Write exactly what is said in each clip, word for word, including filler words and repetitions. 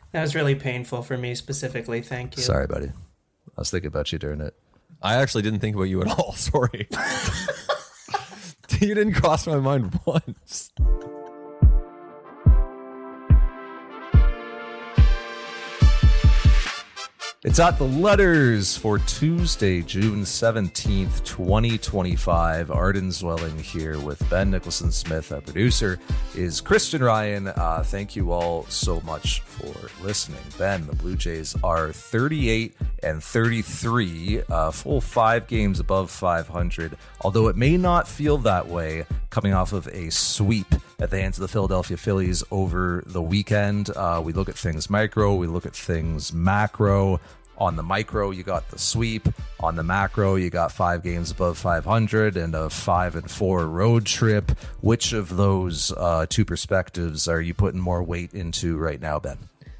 That was really painful for me specifically. Thank you. Sorry, buddy. I was thinking about you during it. I actually didn't think about you at all. Sorry. You didn't cross my mind once. It's at the letters for Tuesday, June seventeenth, twenty twenty-five. Arden Zwelling here with Ben Nicholson-Smith. Our producer is Christian Ryan. Uh, thank you all so much for listening. Ben, the Blue Jays are thirty-eight and thirty-three, uh, full five games above five hundred, although it may not feel that way coming off of a sweep at the hands of the Philadelphia Phillies over the weekend. Uh, we look at things micro, we look at things macro. On the micro, you got the sweep. On the macro, you got five games above five hundred and a five and four road trip. Which of those uh, two perspectives are you putting more weight into right now, Ben?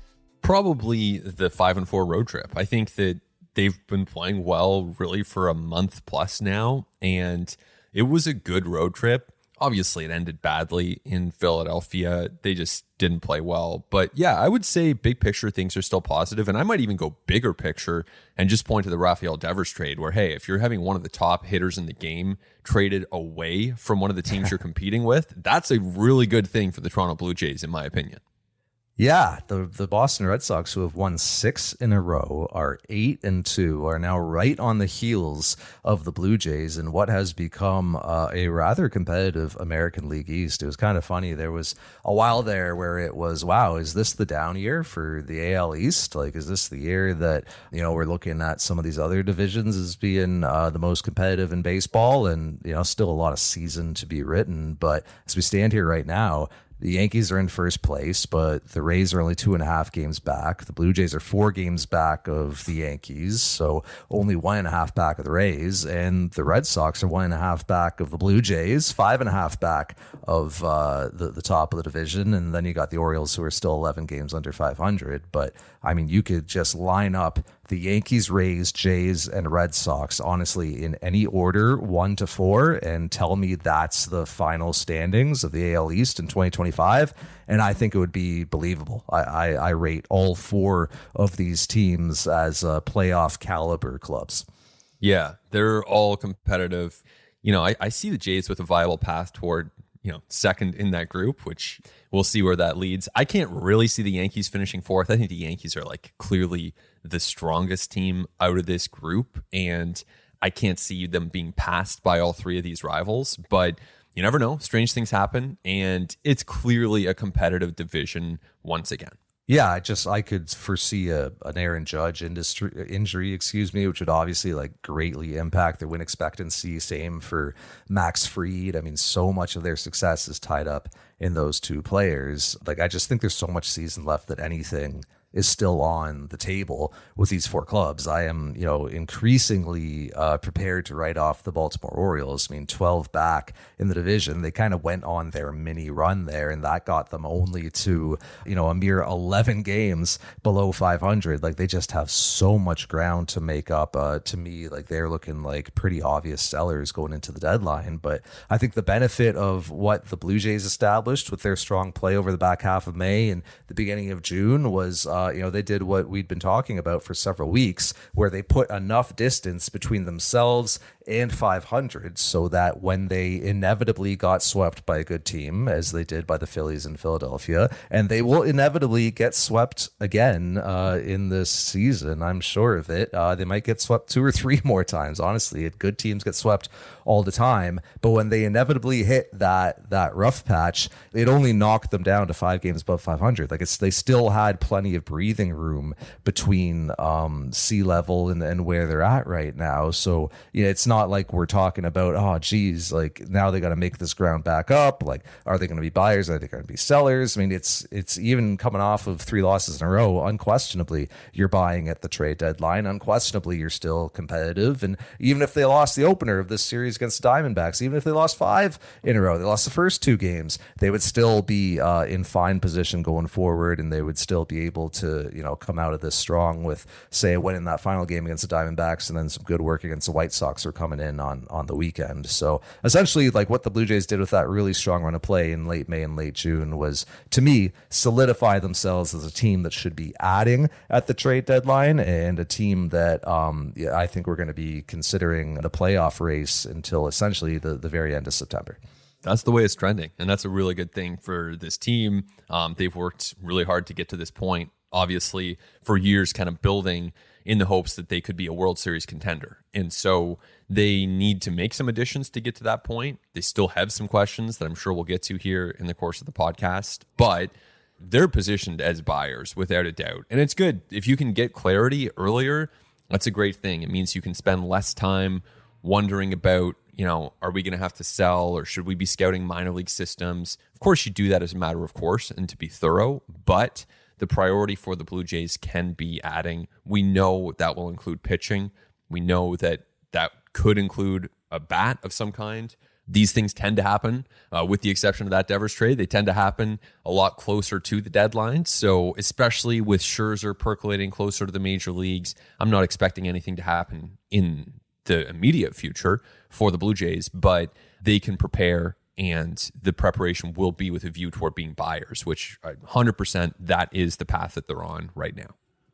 Probably the five and four road trip. I think that they've been playing well really for a month plus now, and it was a good road trip. Obviously, it ended badly in Philadelphia. They just didn't play well. But yeah, I would say big picture things are still positive. And I might even go bigger picture and just point to the Rafael Devers trade where, hey, if you're having one of the top hitters in the game traded away from one of the teams you're competing with, that's a really good thing for the Toronto Blue Jays, in my opinion. Yeah, the the Boston Red Sox, who have won six in a row, are eight and two, are now right on the heels of the Blue Jays in what has become uh, a rather competitive American League East. It was kind of funny. There was a while there where it was, wow, is this the down year for the A L East? Like, is this the year that, you know, we're looking at some of these other divisions as being uh, the most competitive in baseball? And, you know, still a lot of season to be written. But as we stand here right now, the Yankees are in first place, but the Rays are only two and a half games back. The Blue Jays are four games back of the Yankees, so only one and a half back of the Rays. And the Red Sox are one and a half back of the Blue Jays, five and a half back of uh, the, the top of the division. And then you got the Orioles, who are still eleven games under five hundred. But, I mean, you could just line up the Yankees, Rays, Jays, and Red Sox, honestly, in any order, one to four, and tell me that's the final standings of the A L East in twenty twenty-five, and I think it would be believable. I, I, I rate all four of these teams as uh, playoff caliber clubs. Yeah, they're all competitive. You know, I, I see the Jays with a viable path toward, you know, second in that group, which we'll see where that leads. I can't really see the Yankees finishing fourth. I think the Yankees are like clearly the strongest team out of this group, and I can't see them being passed by all three of these rivals, but you never know. Strange things happen, and it's clearly a competitive division once again. Yeah, I just I could foresee a an Aaron Judge industry injury, excuse me, which would obviously like greatly impact their win expectancy. Same for Max Fried. I mean, so much of their success is tied up in those two players. Like, I just think there's so much season left that anything is still on the table with these four clubs. I am, you know, increasingly uh, prepared to write off the Baltimore Orioles. I mean, twelve back in the division, they kind of went on their mini run there, and that got them only to, you know, a mere eleven games below five hundred. Like, they just have so much ground to make up. Uh, to me, like, they're looking like pretty obvious sellers going into the deadline. But I think the benefit of what the Blue Jays established with their strong play over the back half of May and the beginning of June was, uh, you know, they did what we'd been talking about for several weeks, where they put enough distance between themselves and five hundred so that when they inevitably got swept by a good team, as they did by the Phillies in Philadelphia, and they will inevitably get swept again uh, in this season, I'm sure of it. Uh, they might get swept two or three more times, honestly. Good teams get swept all the time, but when they inevitably hit that that rough patch, it only knocked them down to five games above five hundred. Like, it's they still had plenty of breathing room between um, sea level and, and where they're at right now. So, you know, it's not like we're talking about, oh, geez, like now they got to make this ground back up. Like, are they going to be buyers? Are they going to be sellers? I mean, it's it's even coming off of three losses in a row. Unquestionably, you're buying at the trade deadline. Unquestionably, you're still competitive. And even if they lost the opener of this series against the Diamondbacks, even if they lost five in a row, they lost the first two games, they would still be uh, in fine position going forward, and they would still be able to, you know, come out of this strong with, say, a win in that final game against the Diamondbacks, and then some good work against the White Sox, or come coming in on on the weekend. So essentially, like what the Blue Jays did with that really strong run of play in late May and late June was, to me, solidify themselves as a team that should be adding at the trade deadline, and a team that um, yeah, I think we're going to be considering the playoff race until essentially the, the very end of September. That's the way it's trending, and that's a really good thing for this team. Um, they've worked really hard to get to this point, obviously, for years, kind of building in the hopes that they could be a World Series contender. And so they need to make some additions to get to that point. They still have some questions that I'm sure we'll get to here in the course of the podcast, but they're positioned as buyers without a doubt. And it's good. If you can get clarity earlier, that's a great thing. It means you can spend less time wondering about, you know, are we going to have to sell, or should we be scouting minor league systems? Of course, you do that as a matter of course and to be thorough, but the priority for the Blue Jays can be adding. We know that will include pitching. We know that that could include a bat of some kind. These things tend to happen, uh, with the exception of that Devers trade. They tend to happen a lot closer to the deadline. So especially with Scherzer percolating closer to the major leagues, I'm not expecting anything to happen in the immediate future for the Blue Jays, but they can prepare, and the preparation will be with a view toward being buyers, which one hundred percent that is the path that they're on right now.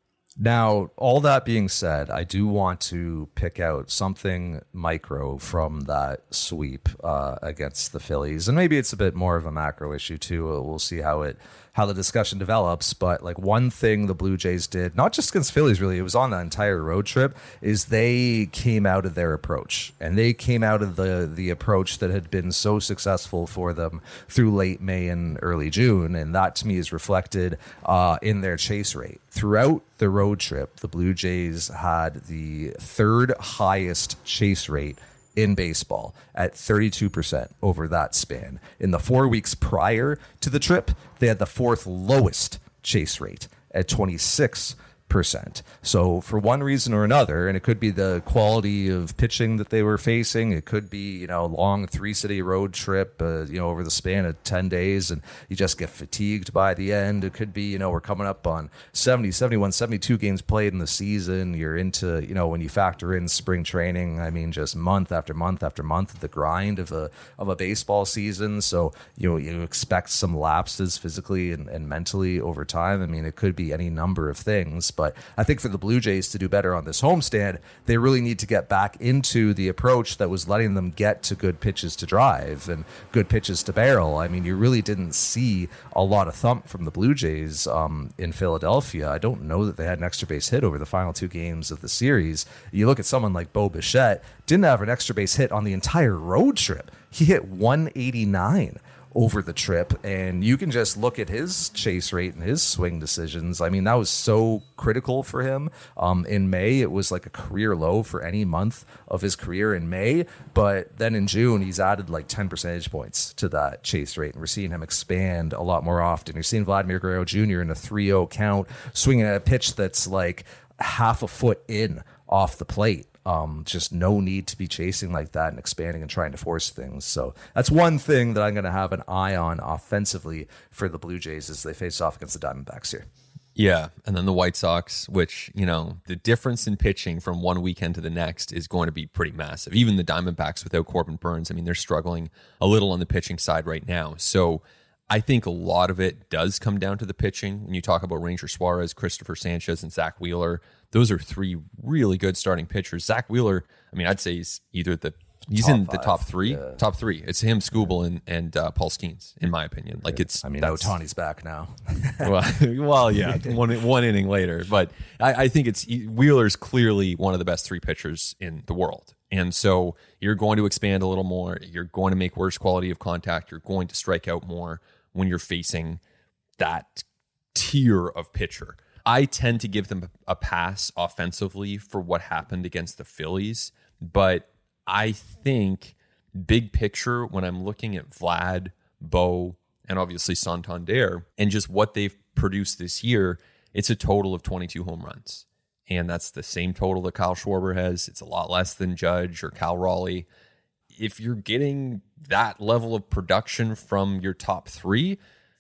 Now, all that being said, I do want to pick out something micro from that sweep uh, against the Phillies. And maybe it's a bit more of a macro issue too. We'll see how it how the discussion develops. But like one thing the Blue Jays did, not just against Phillies really, it was on the entire road trip, is they came out of their approach. And they came out of the the approach that had been so successful for them through late May and early June. And that to me is reflected uh, in their chase rate. Throughout the road trip, the Blue Jays had the third highest chase rate in baseball at thirty-two percent over that span. In the four weeks prior to the trip, they had the fourth lowest chase rate at twenty-six percent. So for one reason or another, and it could be the quality of pitching that they were facing, it could be, you know, a long three city road trip, uh, you know, over the span of ten days, and you just get fatigued by the end. It could be, you know, we're coming up on seventy, seventy-one, seventy-two games played in the season. You're into, you know, when you factor in spring training, I mean, just month after month after month of the grind of a of a baseball season. So, you know, you expect some lapses physically and, and mentally over time. I mean, it could be any number of things. But I think for the Blue Jays to do better on this homestand, they really need to get back into the approach that was letting them get to good pitches to drive and good pitches to barrel. I mean, you really didn't see a lot of thump from the Blue Jays um, in Philadelphia. I don't know that they had an extra base hit over the final two games of the series. You look at someone like Bo Bichette, didn't have an extra base hit on the entire road trip. He hit one eighty-nine over the trip, and you can just look at his chase rate and his swing decisions. I mean, that was so critical for him. Um, in May, it was like a career low for any month of his career in May, but then in June, he's added like ten percentage points to that chase rate, and we're seeing him expand a lot more often. You're seeing Vladimir Guerrero Junior in a three oh count, swinging at a pitch that's like half a foot in off the plate. Um, just no need to be chasing like that and expanding and trying to force things. So that's one thing that I'm going to have an eye on offensively for the Blue Jays as they face off against the Diamondbacks here. Yeah, and then the White Sox, which, you know, the difference in pitching from one weekend to the next is going to be pretty massive. Even the Diamondbacks without Corbin Burns, I mean, they're struggling a little on the pitching side right now. So I think a lot of it does come down to the pitching. When you talk about Ranger Suarez, Christopher Sanchez, and Zach Wheeler, those are three really good starting pitchers. Zach Wheeler, I mean, I'd say he's either the he's top in five, the top three, yeah. top three. It's him, Skubal, and and uh, Paul Skeens, in my opinion. Like it's, I mean, Ohtani's back now. well, well, yeah, one one inning later, but I, I think it's Wheeler's clearly one of the best three pitchers in the world. And so you're going to expand a little more. You're going to make worse quality of contact. You're going to strike out more when you're facing that tier of pitcher. I tend to give them a pass offensively for what happened against the Phillies, but I think big picture, when I'm looking at Vlad, Bo, and obviously Santander, and just what they've produced this year, it's a total of twenty-two home runs. And that's the same total that Kyle Schwarber has. It's a lot less than Judge or Cal Raleigh. If you're getting that level of production from your top three,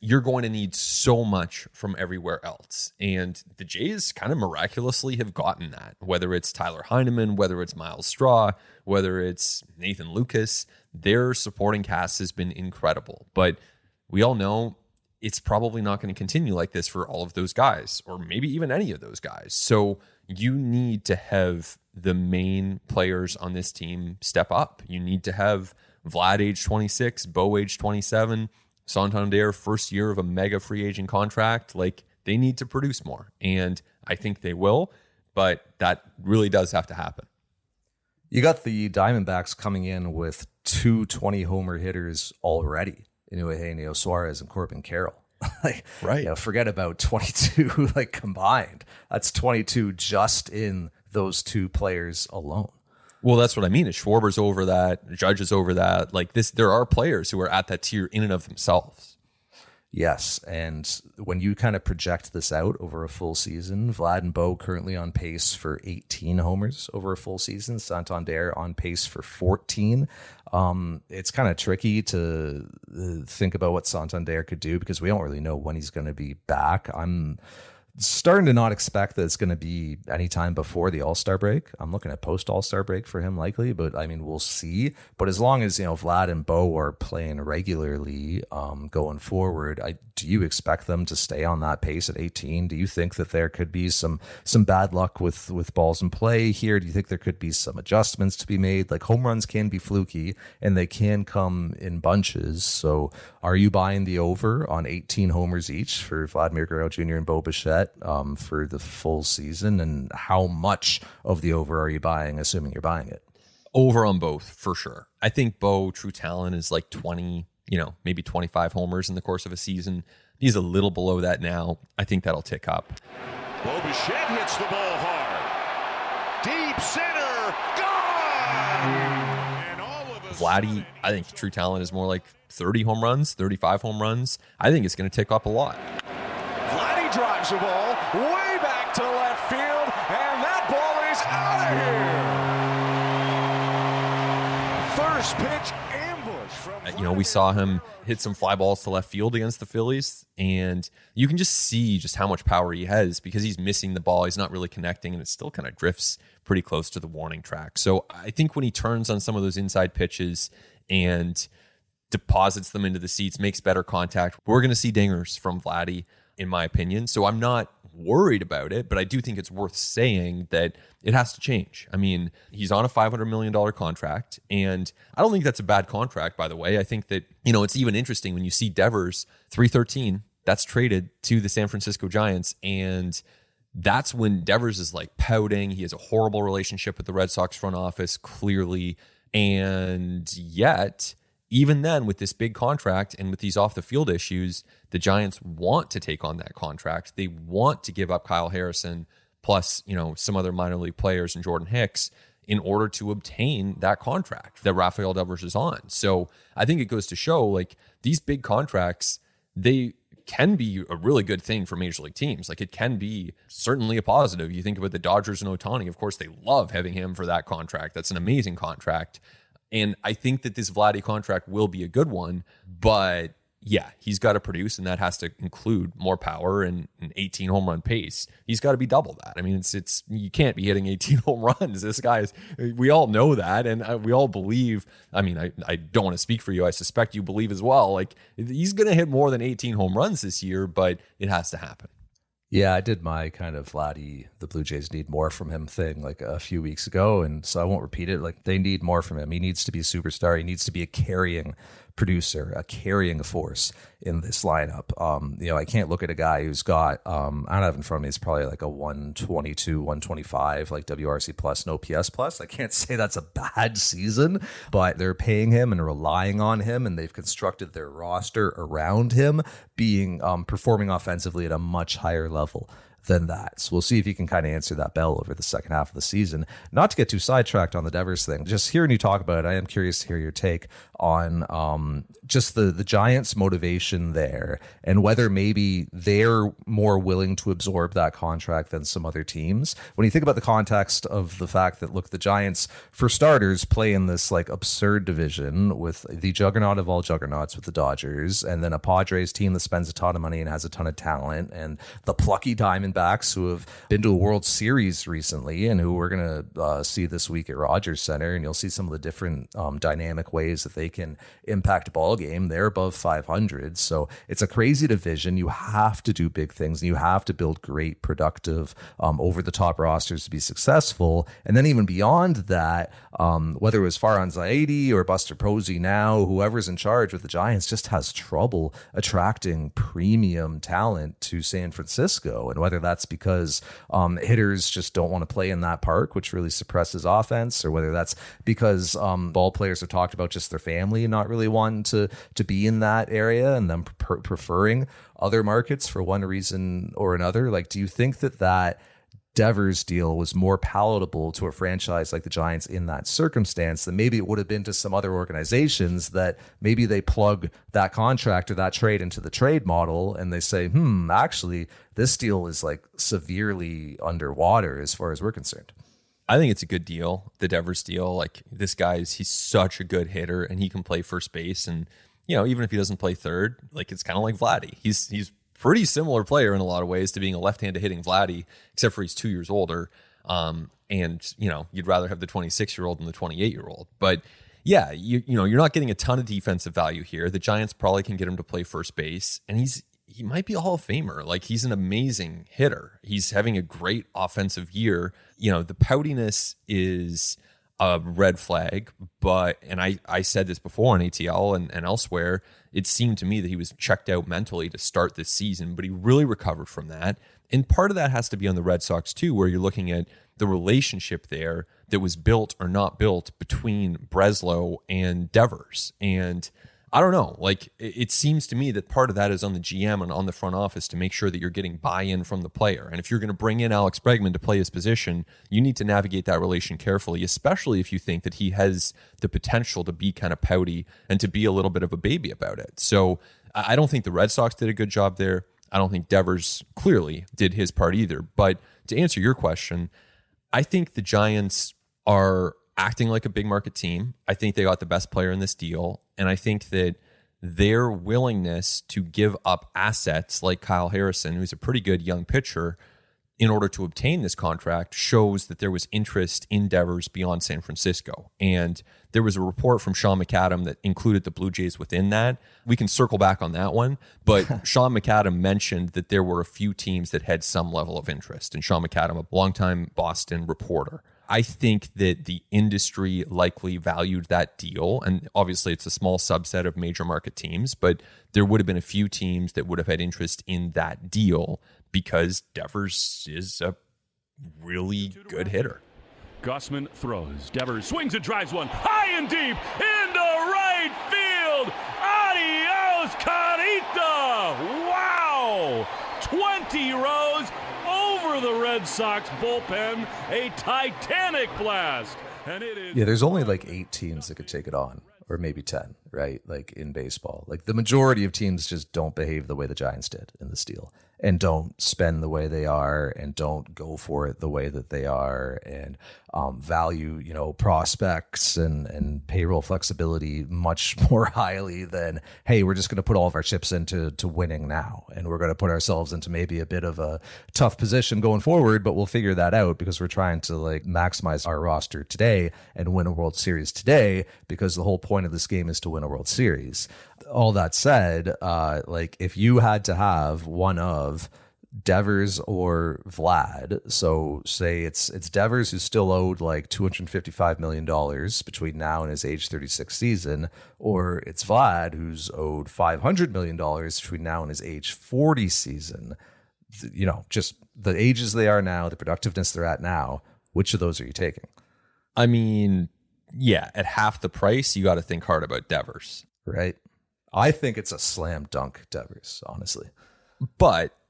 you're going to need so much from everywhere else. And the Jays kind of miraculously have gotten that, whether it's Tyler Heineman, whether it's Miles Straw, whether it's Nathan Lucas, their supporting cast has been incredible. But we all know it's probably not going to continue like this for all of those guys, or maybe even any of those guys. So you need to have the main players on this team step up. You need to have Vlad age twenty-six, Bo age twenty-seven, Santander first year of a mega free agent contract. Like, they need to produce more, and I think they will, but that really does have to happen. You got the Diamondbacks coming in with two twenty homer hitters already in Eugenio Suarez and Corbin Carroll. Like, right. You know, forget about twenty-two like combined. That's twenty-two just in those two players alone. Well, that's what I mean. Is Schwarber's over that, Judge is over that. Like this, there are players who are at that tier in and of themselves. Yes, and when you kind of project this out over a full season, Vlad and Bo currently on pace for eighteen homers over a full season. Santander on pace for fourteen. Um, it's kind of tricky to think about what Santander could do because we don't really know when he's going to be back. I'm starting to not expect that it's going to be anytime before the All-Star break. I'm looking at post All-Star break for him likely, but I mean, we'll see. But as long as, you know, Vlad and Bo are playing regularly um, going forward, I, do you expect them to stay on that pace at eighteen? Do you think that there could be some some bad luck with, with balls in play here? Do you think there could be some adjustments to be made? Like, home runs can be fluky and they can come in bunches. So are you buying the over on eighteen homers each for Vladimir Guerrero Junior and Bo Bichette um, for the full season? And how much of the over are you buying, assuming you're buying it? Over on both, for sure. I think Bo, true talent, is like twenty, you know, maybe twenty-five homers in the course of a season. He's a little below that now. I think that'll tick up. Bo Bichette hits the ball hard. Deep center, gone! And all of a Vladdy, I think true talent is more like thirty home runs, thirty-five home runs. I think it's going to tick up a lot. Vladdy drives the ball way back to left field, and that ball is out of here. First pitch ambush from You know, we saw him hit some fly balls to left field against the Phillies, and you can just see just how much power he has because he's missing the ball. He's not really connecting, and it still kind of drifts pretty close to the warning track. So I think when he turns on some of those inside pitches and deposits them into the seats, makes better contact, we're going to see dingers from Vladdy, in my opinion. So I'm not worried about it, but I do think it's worth saying that it has to change. I mean, he's on a five hundred million dollars contract, and I don't think that's a bad contract, by the way. I think that, you know, it's even interesting when you see Devers, three thirteen, that's traded to the San Francisco Giants, and that's when Devers is like pouting. He has a horrible relationship with the Red Sox front office, clearly, and yet even then, with this big contract and with these off-the-field issues, the Giants want to take on that contract. They want to give up Kyle Harrison plus, you know, some other minor league players and Jordan Hicks in order to obtain that contract that Rafael Devers is on. So I think it goes to show, like, these big contracts, they can be a really good thing for major league teams. Like, it can be certainly a positive. You think about the Dodgers and Ohtani. Of course, they love having him for that contract. That's an amazing contract. And I think that this Vladdy contract will be a good one, but yeah, he's got to produce, and that has to include more power and an eighteen home run pace. He's got to be double that. I mean, it's it's you can't be hitting eighteen home runs. This guy is, we all know that, and we all believe. I mean, I, I don't want to speak for you. I suspect you believe as well. Like, he's going to hit more than eighteen home runs this year, but it has to happen. Yeah, I did my kind of Vladdy, the Blue Jays need more from him thing like a few weeks ago, and so I won't repeat it. Like, they need more from him. He needs to be a superstar. He needs to be a carrying producer, a carrying force in this lineup. Um, you know, I can't look at a guy who's got, um, I don't have in front of me, it's probably like a one twenty-two, one twenty-five, like W R C plus, no P S plus. I can't say that's a bad season, but they're paying him and relying on him, and they've constructed their roster around him being, um, performing offensively at a much higher level than that. So we'll see if he can kind of answer that bell over the second half of the season. Not to get too sidetracked on the Devers thing, just hearing you talk about it, I am curious to hear your take on um, just the, the Giants' motivation there and whether maybe they're more willing to absorb that contract than some other teams. When you think about the context of the fact that, look, the Giants, for starters, play in this like absurd division with the juggernaut of all juggernauts with the Dodgers, and then a Padres team that spends a ton of money and has a ton of talent, and the plucky Diamondbacks who have been to a World Series recently and who we're going to uh, see this week at Rogers Center, and you'll see some of the different um, dynamic ways that they can impact a ball game. They're above five hundred, so it's a crazy division. You have to do big things, and you have to build great, productive, um, over-the-top rosters to be successful. And then even beyond that, um, whether it was Farhan Zaidi or Buster Posey now, whoever's in charge with the Giants just has trouble attracting premium talent to San Francisco, and whether that's because um, hitters just don't want to play in that park, which really suppresses offense, or whether that's because um, ball players have talked about just their family not really wanting to to be in that area and them pre- preferring other markets for one reason or another. Like, do you think that that Devers deal was more palatable to a franchise like the Giants in that circumstance than maybe it would have been to some other organizations that maybe they plug that contract or that trade into the trade model and they say, hmm, actually, this deal is like severely underwater as far as we're concerned? I think it's a good deal, the Devers deal. Like, this guy's, he's such a good hitter and he can play first base. And, you know, even if he doesn't play third, like, it's kind of like Vladdy. He's, he's, pretty similar player in a lot of ways to being a left-handed hitting Vladdy, except for he's two years older. Um, and, you know, you'd rather have the twenty-six-year-old than the twenty-eight-year-old. But, yeah, you you know, you're not getting a ton of defensive value here. The Giants probably can get him to play first base, and he's he might be a Hall of Famer. Like, he's an amazing hitter. He's having a great offensive year. You know, the poutiness is a red flag, but, and I, I said this before on A T L and, and elsewhere, it seemed to me that he was checked out mentally to start this season, but he really recovered from that. And part of that has to be on the Red Sox too, where you're looking at the relationship there that was built or not built between Breslow and Devers. And I don't know, like, it seems to me that part of that is on the G M and on the front office to make sure that you're getting buy-in from the player. And if you're going to bring in Alex Bregman to play his position, you need to navigate that relation carefully, especially if you think that he has the potential to be kind of pouty and to be a little bit of a baby about it. So I don't think the Red Sox did a good job there. I don't think Devers clearly did his part either. But to answer your question, I think the Giants are acting like a big market team. I think they got the best player in this deal. And I think that their willingness to give up assets like Kyle Harrison, who's a pretty good young pitcher, in order to obtain this contract shows that there was interest in Devers beyond San Francisco. And there was a report from Sean McAdam that included the Blue Jays within that. We can circle back on that one. But Sean McAdam mentioned that there were a few teams that had some level of interest. And Sean McAdam, a longtime Boston reporter. I think that the industry likely valued that deal. And obviously it's a small subset of major market teams, but there would have been a few teams that would have had interest in that deal because Devers is a really good hitter. Gossman throws. Devers swings and drives one high and deep into right field. Adios, Carita! Wow! twenty rows over the Red Sox bullpen. A titanic blast. And it is. Yeah, there's only like eight teams that could take it on, or maybe ten, right? Like in baseball. Like the majority of teams just don't behave the way the Giants did in this deal, and don't spend the way they are, and don't go for it the way that they are, and um, value, you know, prospects and, and payroll flexibility much more highly than, hey, we're just going to put all of our chips into to winning now, and we're going to put ourselves into maybe a bit of a tough position going forward, but we'll figure that out because we're trying to like maximize our roster today and win a World Series today, because the whole point of this game is to win a World Series. All that said, uh, like if you had to have one of Devers or Vlad, so say it's it's Devers who's still owed like two hundred fifty-five million dollars between now and his age thirty-six season, or it's Vlad who's owed five hundred million dollars between now and his age forty season, you know, just the ages they are now, the productiveness they're at now, which of those are you taking? I mean, yeah, at half the price, you got to think hard about Devers. Right? I think it's a slam dunk Devers, honestly. But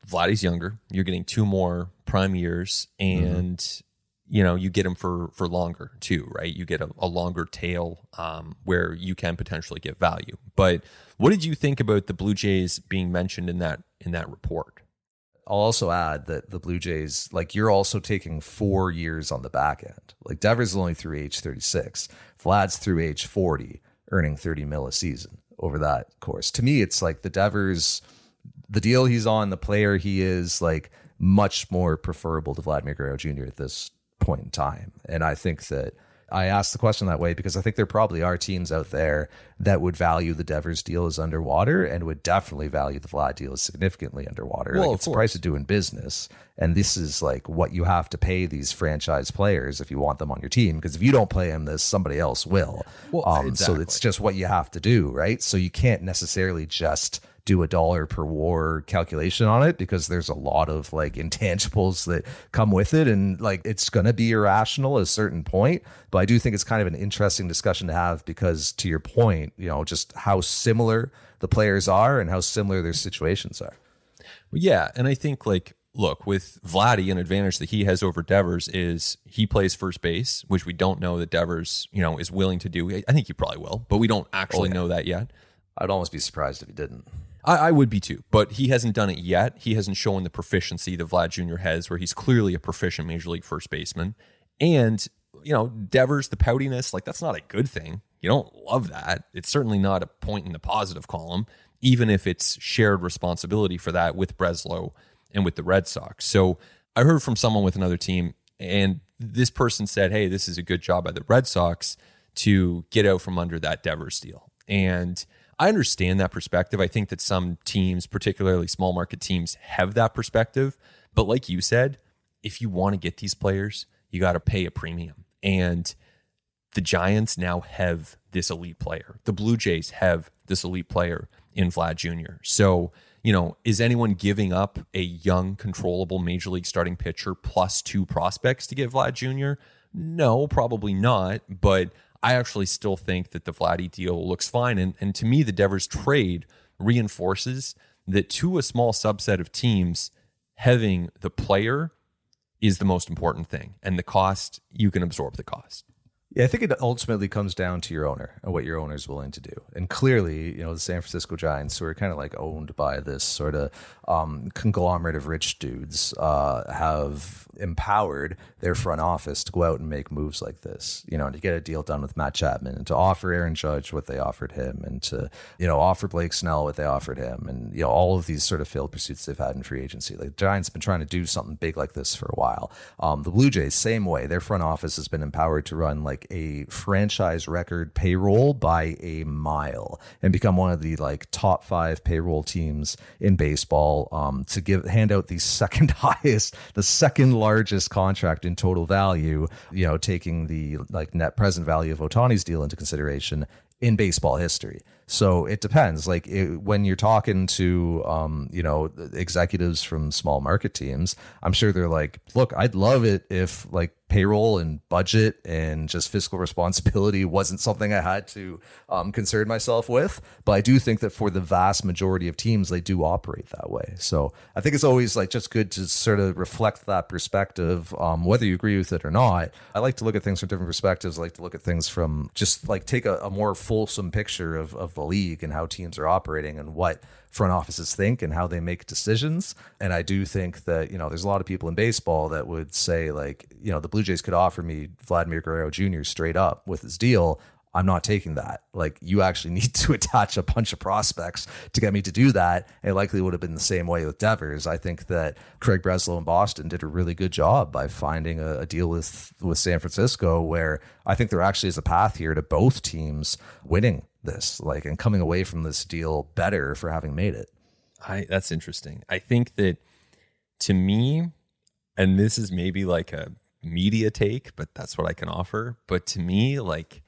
Vladdy's younger. You're getting two more prime years, and mm-hmm. you know, you get him for for longer too, right? You get a, a longer tail um, where you can potentially get value. But what did you think about the Blue Jays being mentioned in that in that report? I'll also add that the Blue Jays, like, you're also taking four years on the back end. Like, Devers is only through age thirty-six. Vlad's through age forty, earning thirty mil a season over that course. To me, it's like the Devers, the deal he's on, the player he is, like, much more preferable to Vladimir Guerrero Junior at this point in time. And I think that I asked the question that way because I think there probably are teams out there that would value the Devers deal as underwater and would definitely value the Vlad deal as significantly underwater. Well, like, it's the price of doing business. And this is like what you have to pay these franchise players if you want them on your team. Because if you don't play them this, somebody else will. Well, um, exactly. So it's just what you have to do, right? So you can't necessarily just do a dollar per war calculation on it because there's a lot of like intangibles that come with it, and like it's going to be irrational at a certain point. But I do think it's kind of an interesting discussion to have because, to your point, you know, just how similar the players are and how similar their situations are. Well, yeah, and I think, like, look, with Vladdy, an advantage that he has over Devers is he plays first base, which we don't know that Devers, you know, is willing to do. I think he probably will, but we don't actually oh, yeah. know that yet. I'd almost be surprised if he didn't. I, I would be too, but he hasn't done it yet. He hasn't shown the proficiency that Vlad Junior has, where he's clearly a proficient Major League first baseman. And, you know, Devers, the poutiness, like, that's not a good thing. You don't love that. It's certainly not a point in the positive column, even if it's shared responsibility for that with Breslow and with the Red Sox. So I heard from someone with another team, and this person said, hey, this is a good job by the Red Sox to get out from under that Devers deal. And I understand that perspective. I think that some teams, particularly small market teams, have that perspective. But like you said, if you want to get these players, you got to pay a premium. And the Giants now have this elite player. The Blue Jays have this elite player in Vlad Junior So, you know, is anyone giving up a young, controllable Major League starting pitcher plus two prospects to get Vlad Junior? No, probably not. But I actually still think that the Vladdy deal looks fine. And, and to me, the Devers trade reinforces that to a small subset of teams, having the player is the most important thing. And the cost, you can absorb the cost. Yeah, I think it ultimately comes down to your owner and what your owner is willing to do. And clearly, you know, the San Francisco Giants, who are kind of like owned by this sort of um, conglomerate of rich dudes, uh, have empowered their front office to go out and make moves like this, you know, to get a deal done with Matt Chapman and to offer Aaron Judge what they offered him and to, you know, offer Blake Snell what they offered him. And, you know, all of these sort of failed pursuits they've had in free agency. Like, the Giants have been trying to do something big like this for a while. Um, the Blue Jays, same way. Their front office has been empowered to run like a franchise record payroll by a mile and become one of the like top five payroll teams in baseball, um, to give hand out the second highest, the second largest contract in total value, you know, taking the like net present value of Ohtani's deal into consideration in baseball history. So it depends. Like, it, when you're talking to, um, you know, executives from small market teams, I'm sure they're like, look, I'd love it if like payroll and budget and just fiscal responsibility wasn't something I had to um, concern myself with. But I do think that for the vast majority of teams, they do operate that way. So I think it's always like just good to sort of reflect that perspective, um, whether you agree with it or not. I like to look at things from different perspectives. I like to look at things from just like take a, a more fulsome picture of, of the league and how teams are operating and what front offices think and how they make decisions. And I do think that, you know, there's a lot of people in baseball that would say, like, you know, the Blue Jays could offer me Vladimir Guerrero Junior straight up with his deal. I'm not taking that. Like, you actually need to attach a bunch of prospects to get me to do that. It likely would have been the same way with Devers. I think that Craig Breslow in Boston did a really good job by finding a, a deal with, with San Francisco, where I think there actually is a path here to both teams winning this, like, and coming away from this deal better for having made it. I that's interesting. I think that, to me, and this is maybe like a media take, but that's what I can offer. But to me, like,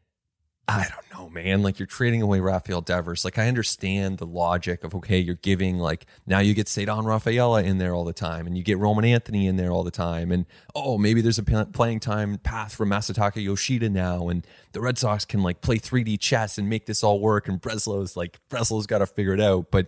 I don't know, man. Like, you're trading away Rafael Devers. Like, I understand the logic of, okay, you're giving, like, now you get Cedar Rafaela in there all the time, and you get Roman Anthony in there all the time, and oh, maybe there's a playing time path for Masataka Yoshida now, and the Red Sox can like play three D chess and make this all work, and Breslow's like Breslow's got to figure it out. But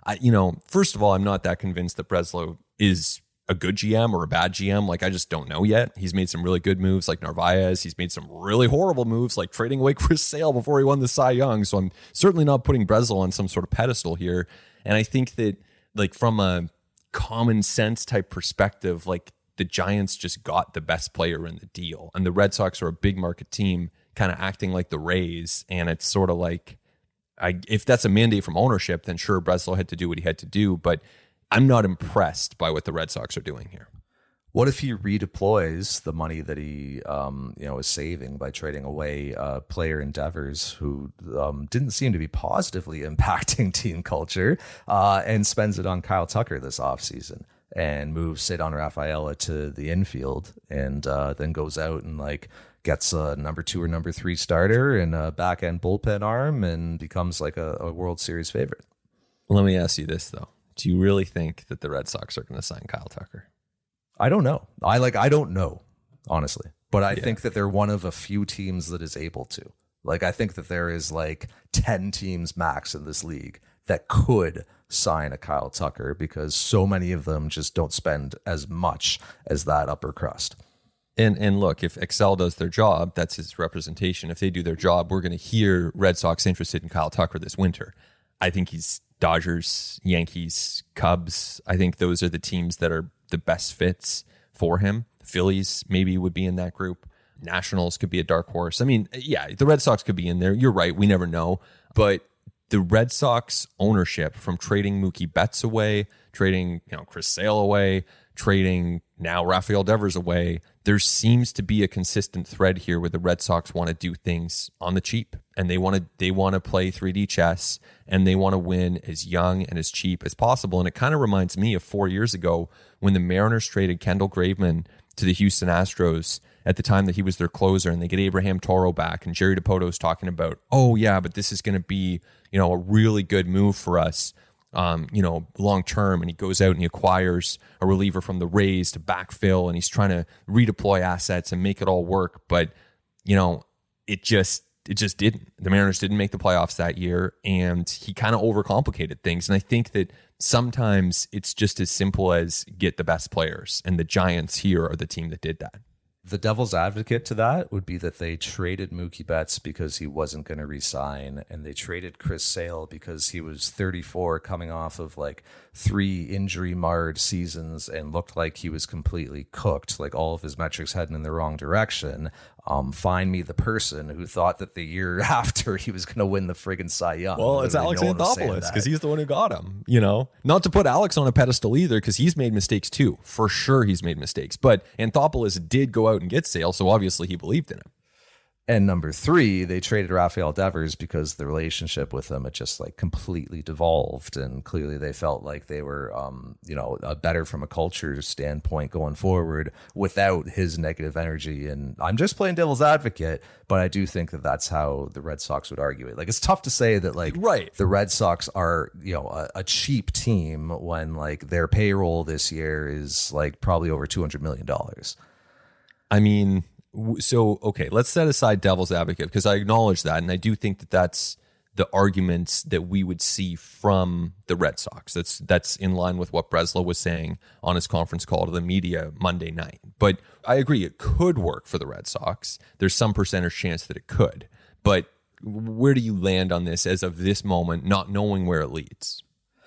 I, you know, first of all, I'm not that convinced that Breslow is a good G M or a bad G M. Like, I just don't know yet. He's made some really good moves like Narvaez. He's made some really horrible moves like trading away Chris Sale before he won the Cy Young. So I'm certainly not putting Breslow on some sort of pedestal here. And I think that, like, from a common sense type perspective, like, the Giants just got the best player in the deal. And the Red Sox are a big market team kind of acting like the Rays. And it's sort of like, I, if that's a mandate from ownership, then sure, Breslow had to do what he had to do. But I'm not impressed by what the Red Sox are doing here. What if he redeploys the money that he, um, you know, is saving by trading away uh, player endeavors who um, didn't seem to be positively impacting team culture uh, and spends it on Kyle Tucker this offseason and moves Ceddanne Rafaela to the infield and uh, then goes out and like gets a number two or number three starter and a back end bullpen arm and becomes like a, a World Series favorite? Let me ask you this, though. Do you really think that the Red Sox are going to sign Kyle Tucker? I don't know. I like, I don't know, honestly, but I Yeah. think that they're one of a few teams that is able to. Like, I think that there is like ten teams max in this league that could sign a Kyle Tucker because so many of them just don't spend as much as that upper crust. And and look, if Excel does their job, that's his representation. If they do their job, we're going to hear Red Sox interested in Kyle Tucker this winter. I think he's Dodgers, Yankees, Cubs. I think those are the teams that are the best fits for him. Phillies maybe would be in that group. Nationals could be a dark horse. I mean, yeah, the Red Sox could be in there. You're right. We never know. But the Red Sox ownership, from trading Mookie Betts away, trading, you know, Chris Sale away, trading now Rafael Devers away, there seems to be a consistent thread here where the Red Sox want to do things on the cheap, and they want to they want to play three D chess, and they want to win as young and as cheap as possible. And it kind of reminds me of four years ago when the Mariners traded Kendall Graveman to the Houston Astros at the time that he was their closer, and they get Abraham Toro back, and Jerry DiPoto's talking about, oh yeah, but this is going to be, you know, a really good move for us. Um, you know, long term, and he goes out and he acquires a reliever from the Rays to backfill, and he's trying to redeploy assets and make it all work. But, you know, it just it just didn't. The Mariners didn't make the playoffs that year, and he kind of overcomplicated things. And I think that sometimes it's just as simple as get the best players, and the Giants here are the team that did that. The devil's advocate to that would be that they traded Mookie Betts because he wasn't going to resign, and they traded Chris Sale because he was thirty-four, coming off of like three injury-marred seasons and looked like he was completely cooked, like all of his metrics heading in the wrong direction. Um, find me the person who thought that the year after he was going to win the friggin' Cy Young. Well, it's Literally Alex no one was saying Anthopoulos that. because he's the one who got him, you know? Not to put Alex on a pedestal either, because he's made mistakes too. For sure he's made mistakes. But Anthopoulos did go out and get Sale, so obviously he believed in him. And number three, they traded Rafael Devers because the relationship with him had just like completely devolved, and clearly they felt like they were, um, you know, uh, better from a culture standpoint going forward without his negative energy. And I'm just playing devil's advocate, but I do think that that's how the Red Sox would argue it. Like, it's tough to say that like Right. the Red Sox are, you know, a, a cheap team when like their payroll this year is like probably over two hundred million dollars. I mean, so, okay, let's set aside devil's advocate, because I acknowledge that, and I do think that that's the arguments that we would see from the Red Sox. That's that's in line with what Breslow was saying on his conference call to the media Monday night. But I agree, it could work for the Red Sox. There's some percentage chance that it could. But where do you land on this as of this moment, not knowing where it leads?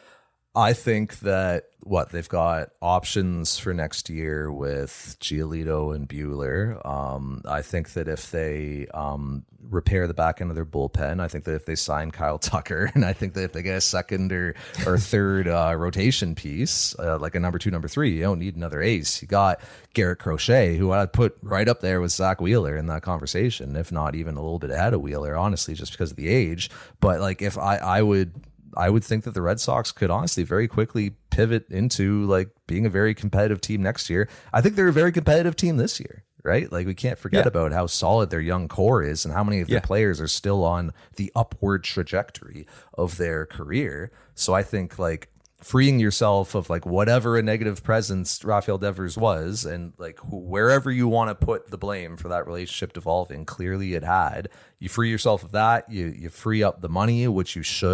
I think that what they've got options for next year with Giolito and Buehler. Um, I think that if they um, repair the back end of their bullpen, I think that if they sign Kyle Tucker, and I think that if they get a second or or third uh, rotation piece, uh, like a number two, number three, you don't need another ace. You got Garrett Crochet, who I'd put right up there with Zach Wheeler in that conversation, if not even a little bit ahead of Wheeler, honestly, just because of the age. But like, if I, I would. I would think that the Red Sox could honestly very quickly pivot into like being a very competitive team next year. I think they're a very competitive team this year, right? Like, we can't forget Yeah. about how solid their young core is and how many of their Yeah. players are still on the upward trajectory of their career. So I think like freeing yourself of like whatever a negative presence Rafael Devers was, and like wherever you want to put the blame for that relationship devolving, clearly it had. You free yourself of that. You you free up the money, which you should,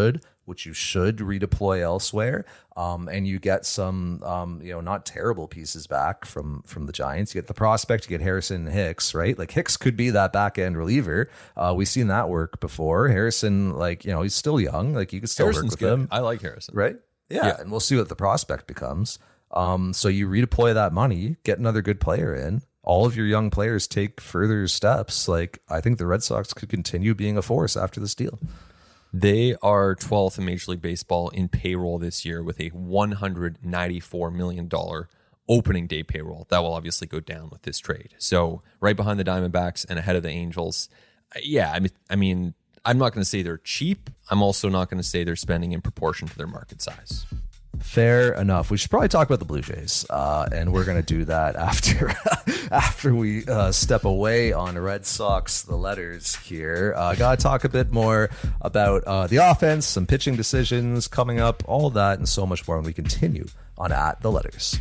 which you should redeploy elsewhere. Um, and you get some, um, you know, not terrible pieces back from from the Giants. You get the prospect, you get Harrison Hicks, right? Like Hicks could be that back end reliever. Uh, we've seen that work before. Harrison, like, you know, he's still young. Like you could still Harrison's work with good. him. I like Harrison. Right? Yeah, yeah. And we'll see what the prospect becomes. Um, so you redeploy that money, get another good player in. All of your young players take further steps. Like I think the Red Sox could continue being a force after this deal. They are twelfth in Major League Baseball in payroll this year with a one hundred ninety-four million dollars opening day payroll. That will obviously go down with this trade. So right behind the Diamondbacks and ahead of the Angels. Yeah, I mean, I mean, I'm not going to say they're cheap. I'm also not going to say they're spending in proportion to their market size. Fair enough. We should probably talk about the Blue Jays, uh, and we're going to do that after after we uh, step away on Red Sox, the letters here. I uh, got to talk a bit more about uh, the offense, some pitching decisions coming up, all that, and so much more when we continue on At the Letters.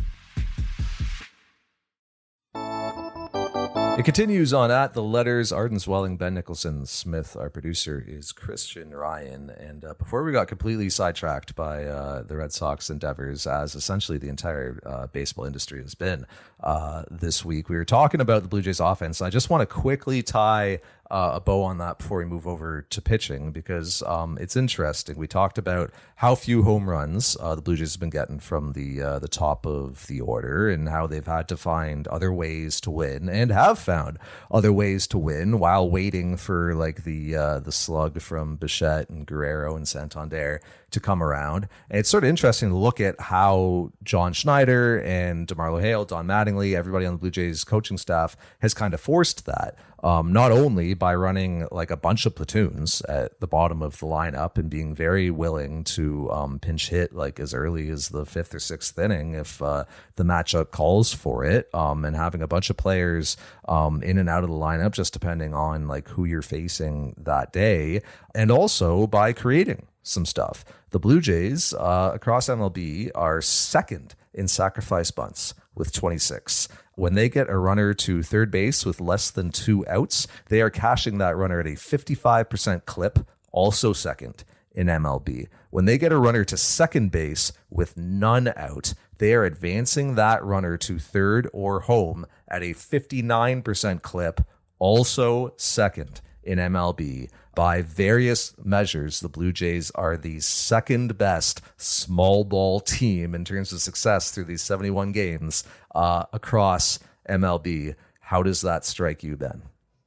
It continues on At the Letters. Arden Swelling, Ben Nicholson Smith. Our producer is Christian Ryan. And uh, before we got completely sidetracked by uh, the Red Sox endeavors, as essentially the entire uh, baseball industry has been uh, this week, we were talking about the Blue Jays offense. I just want to quickly tie uh, a bow on that before we move over to pitching, because um, it's interesting. We talked about how few home runs uh, the Blue Jays have been getting from the uh, the top of the order, and how they've had to find other ways to win, and have found other ways to win while waiting for like the uh, the slug from Bichette and Guerrero and Santander to come around. And it's sort of interesting to look at how John Schneider and DeMarlo Hale, Don Mattingly, everybody on the Blue Jays coaching staff has kind of forced that. Um, not only by running like a bunch of platoons at the bottom of the lineup and being very willing to um, pinch hit like as early as the fifth or sixth inning if uh, the matchup calls for it, um, and having a bunch of players um, in and out of the lineup just depending on like who you're facing that day, and also by creating some stuff. The Blue Jays uh, across M L B are second in sacrifice bunts with twenty-six. When they get a runner to third base with less than two outs, they are cashing that runner at a fifty-five percent clip, also second in M L B. When they get a runner to second base with none out, they are advancing that runner to third or home at a fifty-nine percent clip, also second in M L B. By various measures, the Blue Jays are the second best small ball team in terms of success through these seventy-one games uh, across M L B. How does that strike you, Ben?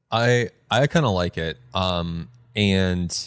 I I kind of like it, um, and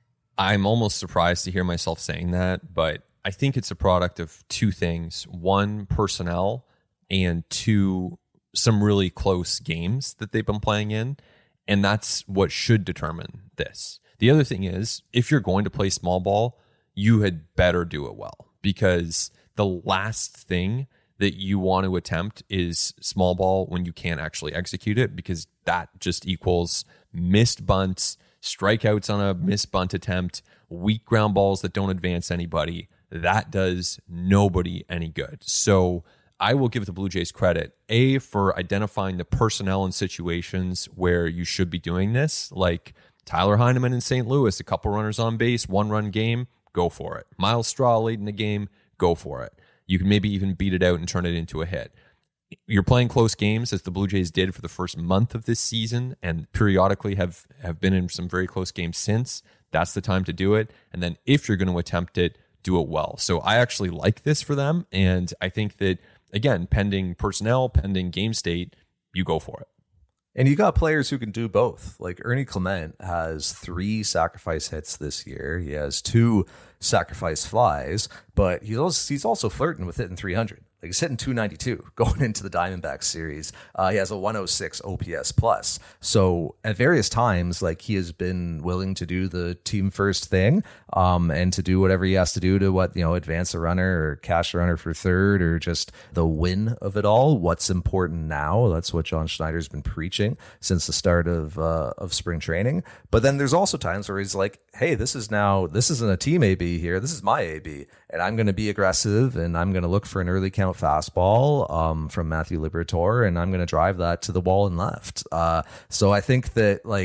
I'm almost surprised to hear myself saying that, but I think it's a product of two things: one, personnel, and two, some really close games that they've been playing in. And that's what should determine this. The other thing is, if you're going to play small ball, you had better do it well, because the last thing that you want to attempt is small ball when you can't actually execute it, because that just equals missed bunts, strikeouts on a missed bunt attempt, weak ground balls that don't advance anybody. That does nobody any good. So I will give the Blue Jays credit, A, for identifying the personnel and situations where you should be doing this, like Tyler Heineman in Saint Louis, a couple runners on base, one-run game, go for it. Miles Straw late in the game, go for it. You can maybe even beat it out and turn it into a hit. You're playing close games, as the Blue Jays did for the first month of this season, and periodically have, have been in some very close games since. That's the time to do it. And then if you're going to attempt it, do it well. So I actually like this for them, and I think that, again, pending personnel, pending game state, you go for it. And you got players who can do both. Like Ernie Clement has three sacrifice hits this year. He has two sacrifice flies, but he's also, he's also flirting with hitting three hundred. Like he's hitting two ninety-two going into the Diamondbacks series. Uh, he has a one oh six O P S plus. So at various times, like he has been willing to do the team first thing, um, and to do whatever he has to do to what, you know, advance a runner or cash a runner for third, or just the win of it all. What's important now? That's what John Schneider's been preaching since the start of uh, of spring training. But then there's also times where he's like, hey, this is now, this isn't a team A B here. This is my A B, and I'm going to be aggressive, and I'm going to look for an early count fastball um, from Matthew Liberatore, and I'm going to drive that to the wall and left. Uh, so I think that like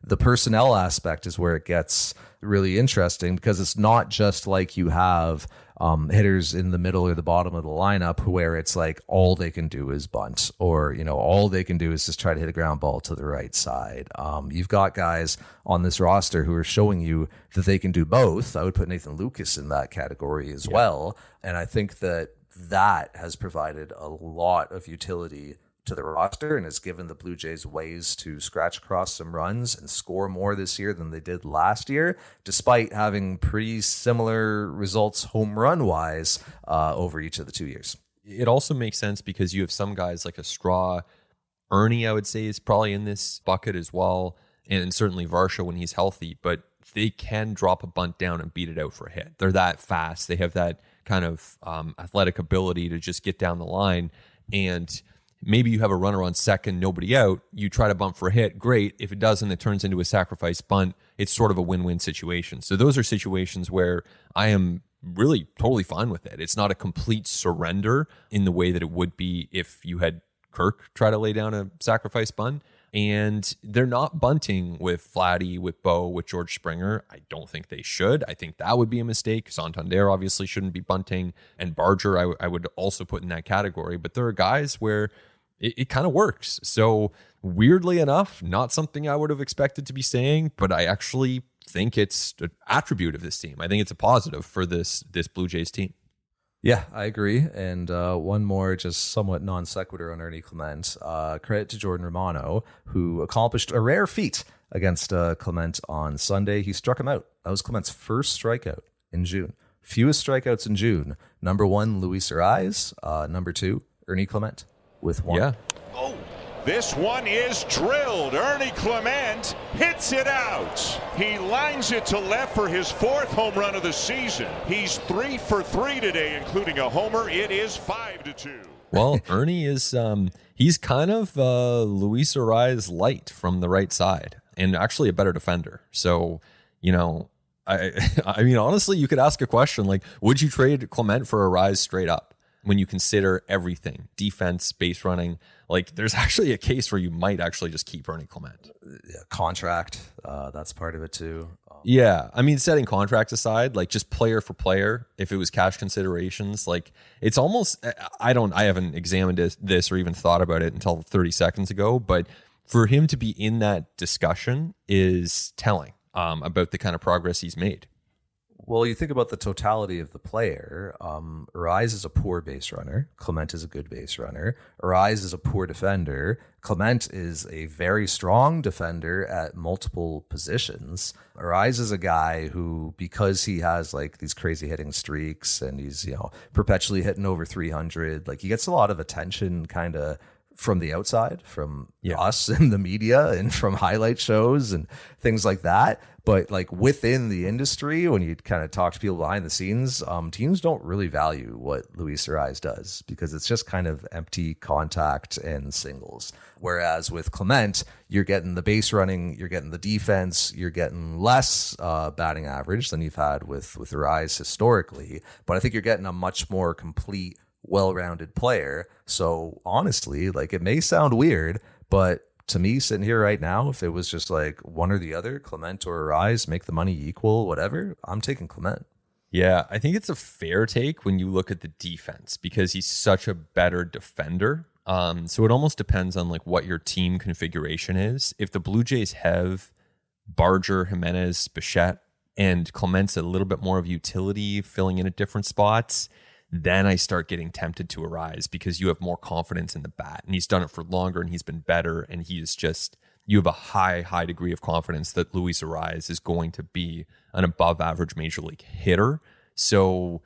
The personnel aspect is where it gets really interesting, because it's not just like you have um, hitters in the middle or the bottom of the lineup where it's like all they can do is bunt, or, you know, all they can do is just try to hit a ground ball to the right side. Um, you've got guys on this roster who are showing you that they can do both. I would put Nathan Lucas in that category as yeah. well. And I think that that has provided a lot of utility to the roster and has given the Blue Jays ways to scratch across some runs and score more this year than they did last year, despite having pretty similar results home run wise uh, over each of the two years. It also makes sense because you have some guys like a Straw. Ernie, I would say, is probably in this bucket as well, and certainly Varsho when he's healthy, but they can drop a bunt down and beat it out for a hit. They're that fast. They have that kind of um, athletic ability to just get down the line. And maybe you have a runner on second, nobody out. You try to bunt for a hit. Great. If it doesn't, it turns into a sacrifice bunt. It's sort of a win-win situation. So those are situations where I am really totally fine with it. It's not a complete surrender in the way that it would be if you had Kirk try to lay down a sacrifice bunt. And they're not bunting with Vladdy, with Bo, with George Springer. I don't think they should. I think that would be a mistake. Santander obviously shouldn't be bunting. And Barger, I, w- I would also put in that category. But there are guys where it, it kind of works. So weirdly enough, not something I would have expected to be saying, but I actually think it's an attribute of this team. I think it's a positive for this this Blue Jays team. Yeah, I agree. And uh, one more just somewhat non sequitur on Ernie Clement. Uh, credit to Jordan Romano, who accomplished a rare feat against uh, Clement on Sunday. He struck him out. That was Clement's first strikeout in June. Fewest strikeouts in June. Number one, Luis Arraez. Uh, number two, Ernie Clement with one. Yeah. Oh, this one is drilled. Ernie Clement hits it out. He lines it to left for his fourth home run of the season. He's three for three today, including a homer. It is five to two. Well, Ernie is, um, he's kind of uh, Luis Arraez light from the right side and actually a better defender. So, you know, I, I mean, honestly, you could ask a question like, would you trade Clement for Arraez straight up? When you consider everything, defense, base running, like there's actually a case where you might actually just keep Ernie Clement. Yeah, contract, uh, that's part of it too. Um, yeah, I mean, setting contract aside, like just player for player, if it was cash considerations, like it's almost, I don't, I haven't examined this or even thought about it until thirty seconds ago, but for him to be in that discussion is telling um, about the kind of progress he's made. Well, you think about the totality of the player. Um, Arraez is a poor base runner. Clement is a good base runner. Arraez is a poor defender. Clement is a very strong defender at multiple positions. Arraez is a guy who, because he has like these crazy hitting streaks and he's, you know, perpetually hitting over three hundred, like he gets a lot of attention kind of from the outside, from yeah. us and the media and from highlight shows and things like that. But like within the industry, when you kind of talk to people behind the scenes, um, teams don't really value what Luis Arraez does because it's just kind of empty contact and singles. Whereas with Clement, you're getting the base running, you're getting the defense, you're getting less uh, batting average than you've had with, with Arraez historically. But I think you're getting a much more complete, well-rounded player. So honestly, like it may sound weird, but to me, sitting here right now, if it was just like one or the other, Clement or Arraez, make the money equal, whatever, I'm taking Clement. Yeah, I think it's a fair take when you look at the defense because he's such a better defender. Um, so it almost depends on like what your team configuration is. If the Blue Jays have Barger, Jimenez, Bichette, and Clement's a little bit more of utility, filling in at different spots, then I start getting tempted to Arraez because you have more confidence in the bat and he's done it for longer and he's been better. And he is just, you have a high, high degree of confidence that Luis Arraez is going to be an above average major league hitter. So,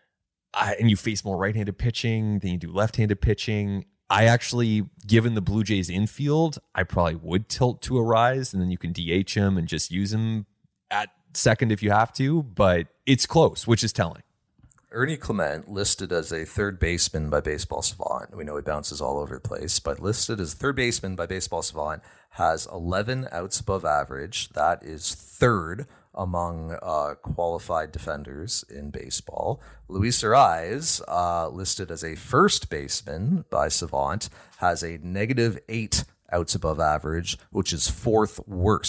I, and you face more right-handed pitching than you do left-handed pitching. I actually, given the Blue Jays infield, I probably would tilt to Arraez and then you can D H him and just use him at second if you have to, but it's close, which is telling. Ernie Clement, listed as a third baseman by Baseball Savant. We know he bounces all over the place, but listed as third baseman by Baseball Savant, has eleven outs above average. That is third among uh, qualified defenders in baseball. Luis Arraez, uh, listed as a first baseman by Savant, has a negative eight outs above average, which is fourth worst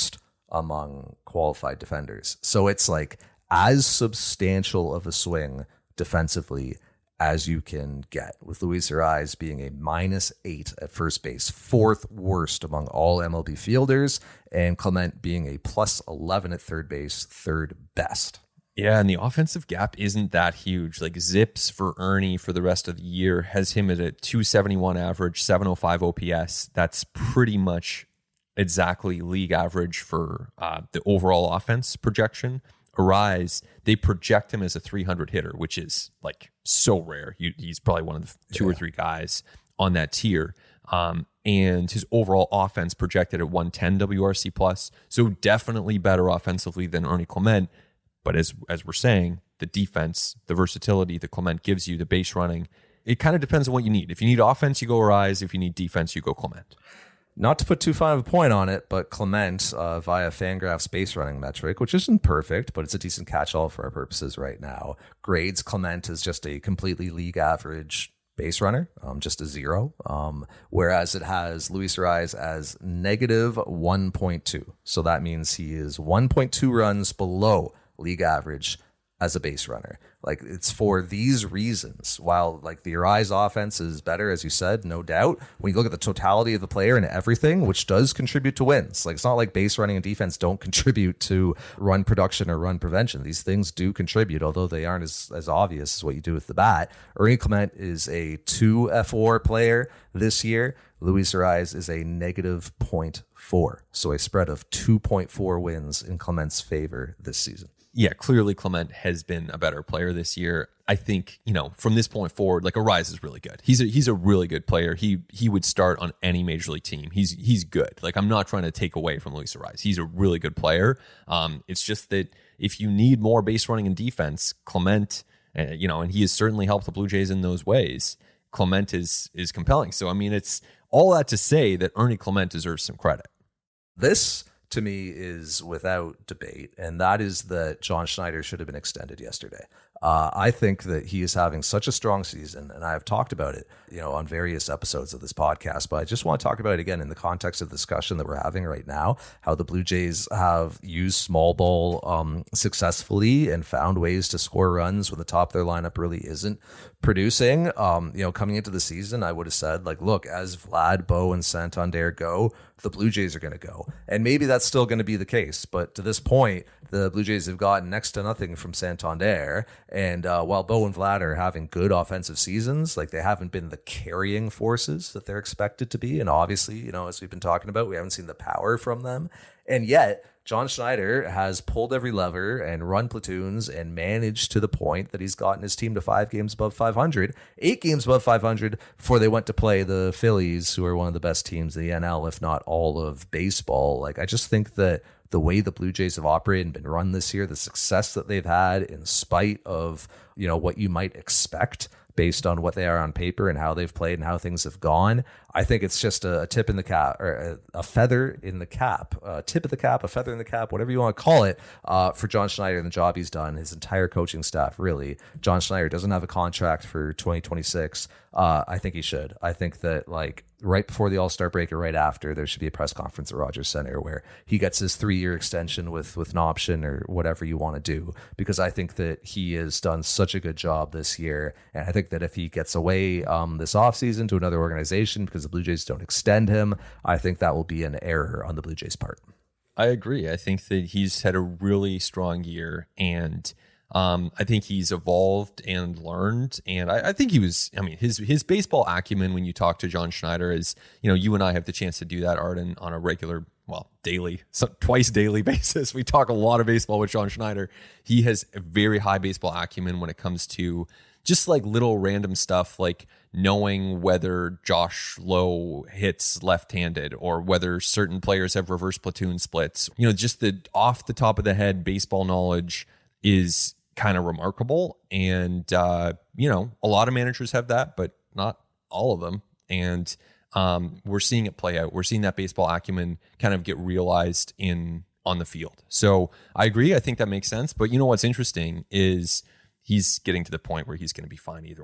among qualified defenders. So it's like as substantial of a swing defensively as you can get, with Luis Arraez being a minus eight at first base, fourth worst among all M L B fielders, and Clement being a plus eleven at third base, third best. Yeah, and the offensive gap isn't that huge. Like Zips for Ernie for the rest of the year has him at a two seventy-one average, seven oh five O P S. That's pretty much exactly league average for uh, the overall offense projection. Arraez, they project him as a three hundred hitter, which is like so rare. He, he's probably one of the two yeah. or three guys on that tier. Um, and his overall offense projected at one ten W R C plus. So definitely better offensively than Ernie Clement. But as as we're saying, the defense, the versatility that Clement gives you, the base running, it kind of depends on what you need. If you need offense, you go Arraez. If you need defense, you go Clement. Not to put too fine of a point on it, but Clement, uh, via Fangraph's base running metric, which isn't perfect, but it's a decent catch-all for our purposes right now, grades Clement as just a completely league average base runner, um, just a zero, um, whereas it has Luis Arraez as negative one point two. So that means he is one point two runs below league average as a base runner. Like, it's for these reasons. While like the Arraez offense is better, as you said, no doubt, when you look at the totality of the player and everything, which does contribute to wins. Like, it's not like base running and defense don't contribute to run production or run prevention. These things do contribute, although they aren't as, as obvious as what you do with the bat. Ernie Clement is a two F O R player this year. Luis Arraez is a negative zero point four. So a spread of two point four wins in Clement's favor this season. Yeah, clearly Clement has been a better player this year. I think, you know, from this point forward, like Arraez is really good. He's a he's a really good player. He he would start on any major league team. He's he's good. Like, I'm not trying to take away from Luis Arraez. He's a really good player. Um, it's just that if you need more base running and defense, Clement, uh, you know, and he has certainly helped the Blue Jays in those ways. Clement is is compelling. So I mean, it's all that to say that Ernie Clement deserves some credit. This, to me, is without debate, and that is that John Schneider should have been extended yesterday. Uh, I think that he is having such a strong season, and I have talked about it, you know, on various episodes of this podcast, but I just want to talk about it again in the context of the discussion that we're having right now, how the Blue Jays have used small ball um, successfully and found ways to score runs when the top of their lineup really isn't producing. Um, you know, coming into the season, I would have said, like, look, as Vlad, Bo, and Santander go, the Blue Jays are going to go. And maybe that's still going to be the case. But to this point, the Blue Jays have gotten next to nothing from Santander. And uh, while Bo and Vlad are having good offensive seasons, like, they haven't been the carrying forces that they're expected to be. And obviously, you know, as we've been talking about, we haven't seen the power from them. And yet, John Schneider has pulled every lever and run platoons and managed to the point that he's gotten his team to five games above five hundred, eight games above five hundred before they went to play the Phillies, who are one of the best teams in the N L, if not all of baseball. Like, I just think that the way the Blue Jays have operated and been run this year, the success that they've had in spite of, you know, what you might expect based on what they are on paper and how they've played and how things have gone, I think it's just a, a tip in the cap, or a, a feather in the cap, a tip of the cap, a feather in the cap, whatever you want to call it, uh, for John Schneider and the job he's done, his entire coaching staff, really. John Schneider doesn't have a contract for twenty twenty-six. Uh, I think he should. I think that, like, right before the All-Star break or right after, there should be a press conference at Rogers Center where he gets his three-year extension with, with an option or whatever you want to do, because I think that he has done such a good job this year. And I think that if he gets away um, this offseason to another organization because the Blue Jays don't extend him, I think that will be an error on the Blue Jays' part. I agree. I think that he's had a really strong year, and Um, I think he's evolved and learned, and I, I think he was, I mean, his his baseball acumen, when you talk to John Schneider, is, you know, you and I have the chance to do that, Arden, on a regular, well, daily, so twice daily basis. We talk a lot of baseball with John Schneider. He has a very high baseball acumen when it comes to just like little random stuff, like knowing whether Josh Lowe hits left-handed or whether certain players have reverse platoon splits. You know, just the off the top of the head baseball knowledge is kind of remarkable. And, uh, you know, a lot of managers have that, but not all of them. And um, we're seeing it play out. We're seeing that baseball acumen kind of get realized in on the field. So I agree. I think that makes sense. But you know what's interesting is he's getting to the point where he's going to be fine either way.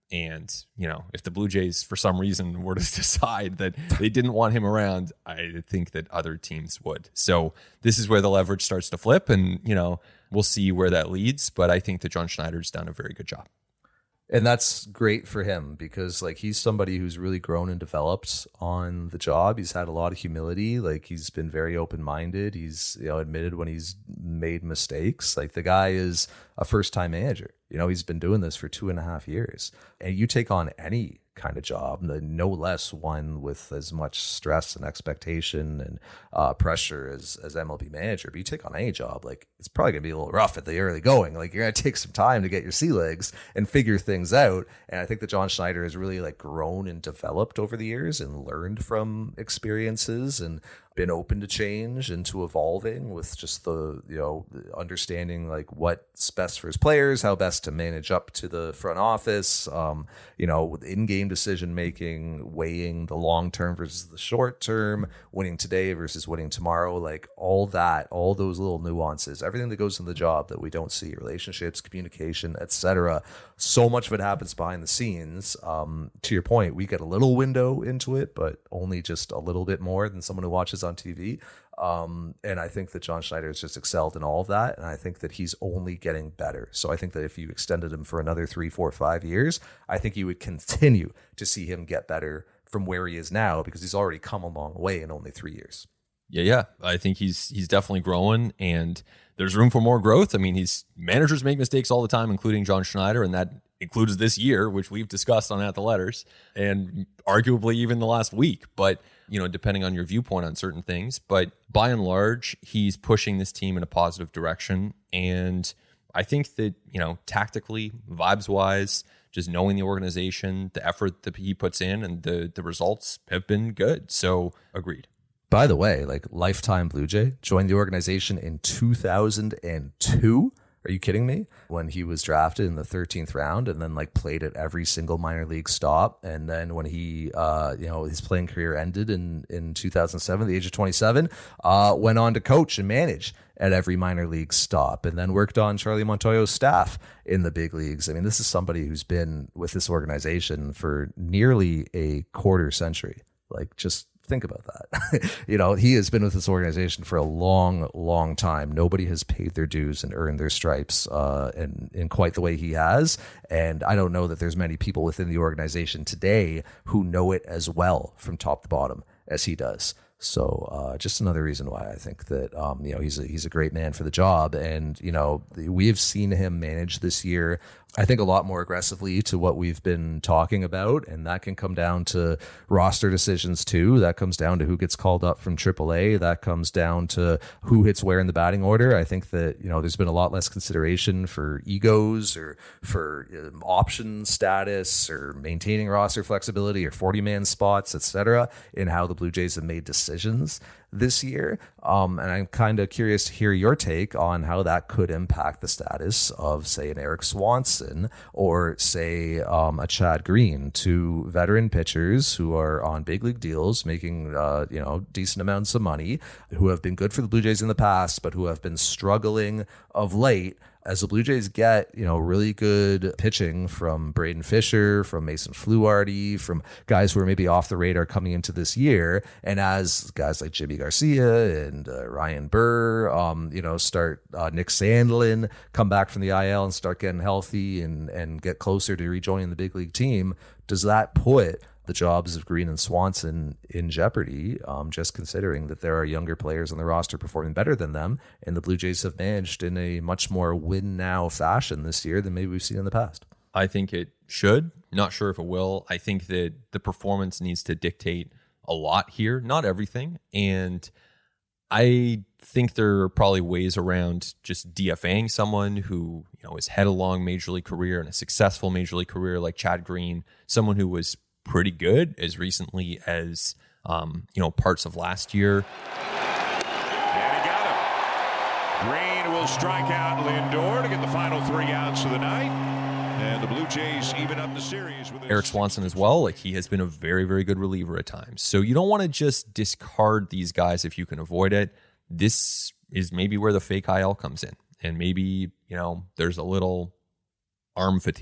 And, you know, if the Blue Jays, for some reason, were to decide that they didn't want him around, I think that other teams would. So this is where the leverage starts to flip, and, you know, we'll see where that leads. But I think that John Schneider's done a very good job. And that's great for him because, like, he's somebody who's really grown and developed on the job. He's had a lot of humility. Like, he's been very open-minded. He's, you know, admitted when he's made mistakes. Like, the guy is a first-time manager. You know, he's been doing this for two and a half years. And you take on any kind of job, no less one with as much stress and expectation and uh, pressure as, as M L B manager. But you take on any job, like, it's probably going to be a little rough at the early going. Like, you're going to take some time to get your sea legs and figure things out. And I think that John Schneider has really, like, grown and developed over the years and learned from experiences and been open to change and to evolving with just the, you know, understanding like what's best for his players, how best to manage up to the front office, um, you know, with in-game decision making, weighing the long term versus the short term, winning today versus winning tomorrow, like all that, all those little nuances, everything that goes in the job that we don't see, relationships, communication, et cetera. So much of it happens behind the scenes. Um, to your point, we get a little window into it, but only just a little bit more than someone who watches on T V. Um, and I think that John Schneider has just excelled in all of that. And I think that he's only getting better. So I think that if you extended him for another three, four, five years, I think you would continue to see him get better from where he is now because he's already come a long way in only three years. Yeah, yeah. I think he's he's definitely growing, and there's room for more growth. I mean, he's managers make mistakes all the time, including John Schneider, and that includes this year, which we've discussed on At the Letters, and arguably even the last week. But, you know, depending on your viewpoint on certain things. But by and large, he's pushing this team in a positive direction. And I think that, you know, tactically, vibes-wise, just knowing the organization, the effort that he puts in, and the the results have been good. So, agreed. By the way, like lifetime Blue Jay, joined the organization in two thousand two. Are you kidding me? When he was drafted in the thirteenth round and then like played at every single minor league stop. And then when he, uh, you know, his playing career ended in, in two thousand seven, the age of twenty-seven, uh, went on to coach and manage at every minor league stop and then worked on Charlie Montoyo's staff in the big leagues. I mean, this is somebody who's been with this organization for nearly a quarter century. Like, just think about that. You know, he has been with this organization for a long, long time. Nobody has paid their dues and earned their stripes uh, in, in quite the way he has. And I don't know that there's many people within the organization today who know it as well from top to bottom as he does. So uh, just another reason why I think that, um, you know, he's a, he's a great man for the job. And, you know, we have seen him manage this year, I think, a lot more aggressively to what we've been talking about. And that can come down to roster decisions, too. That comes down to who gets called up from triple A. That comes down to who hits where in the batting order. I think that, you know, there's been a lot less consideration for egos or for um, option status or maintaining roster flexibility or forty-man spots, et cetera, in how the Blue Jays have made decisions this year. Um, and I'm kind of curious to hear your take on how that could impact the status of, say, an Eric Swanson or, say, um, a Chad Green, two veteran pitchers who are on big league deals, making, uh, you know, decent amounts of money, who have been good for the Blue Jays in the past, but who have been struggling of late. As the Blue Jays get, you know, really good pitching from Braden Fisher, from Mason Fluharty, from guys who are maybe off the radar coming into this year, and as guys like Jimmy Garcia and uh, Ryan Burr, um, you know, start uh, Nick Sandlin come back from the I L and start getting healthy and and get closer to rejoining the big league team, does that put the jobs of Green and Swanson in jeopardy, um, just considering that there are younger players on the roster performing better than them, and the Blue Jays have managed in a much more win-now fashion this year than maybe we've seen in the past? I think it should. Not sure if it will. I think that the performance needs to dictate a lot here, not everything. And I think there are probably ways around just DFAing someone who, you know, has had a long major league career and a successful major league career like Chad Green, someone who was pretty good as recently as, um, you know, parts of last year. And he got him. Green will strike out Lindor to get the final three outs of the night. And the Blue Jays even up the series with Eric Swanson as well. Like, he has been a very, very good reliever at times. So you don't want to just discard these guys if you can avoid it. This is maybe where the fake I L comes in. And maybe, you know, there's a little arm fatigue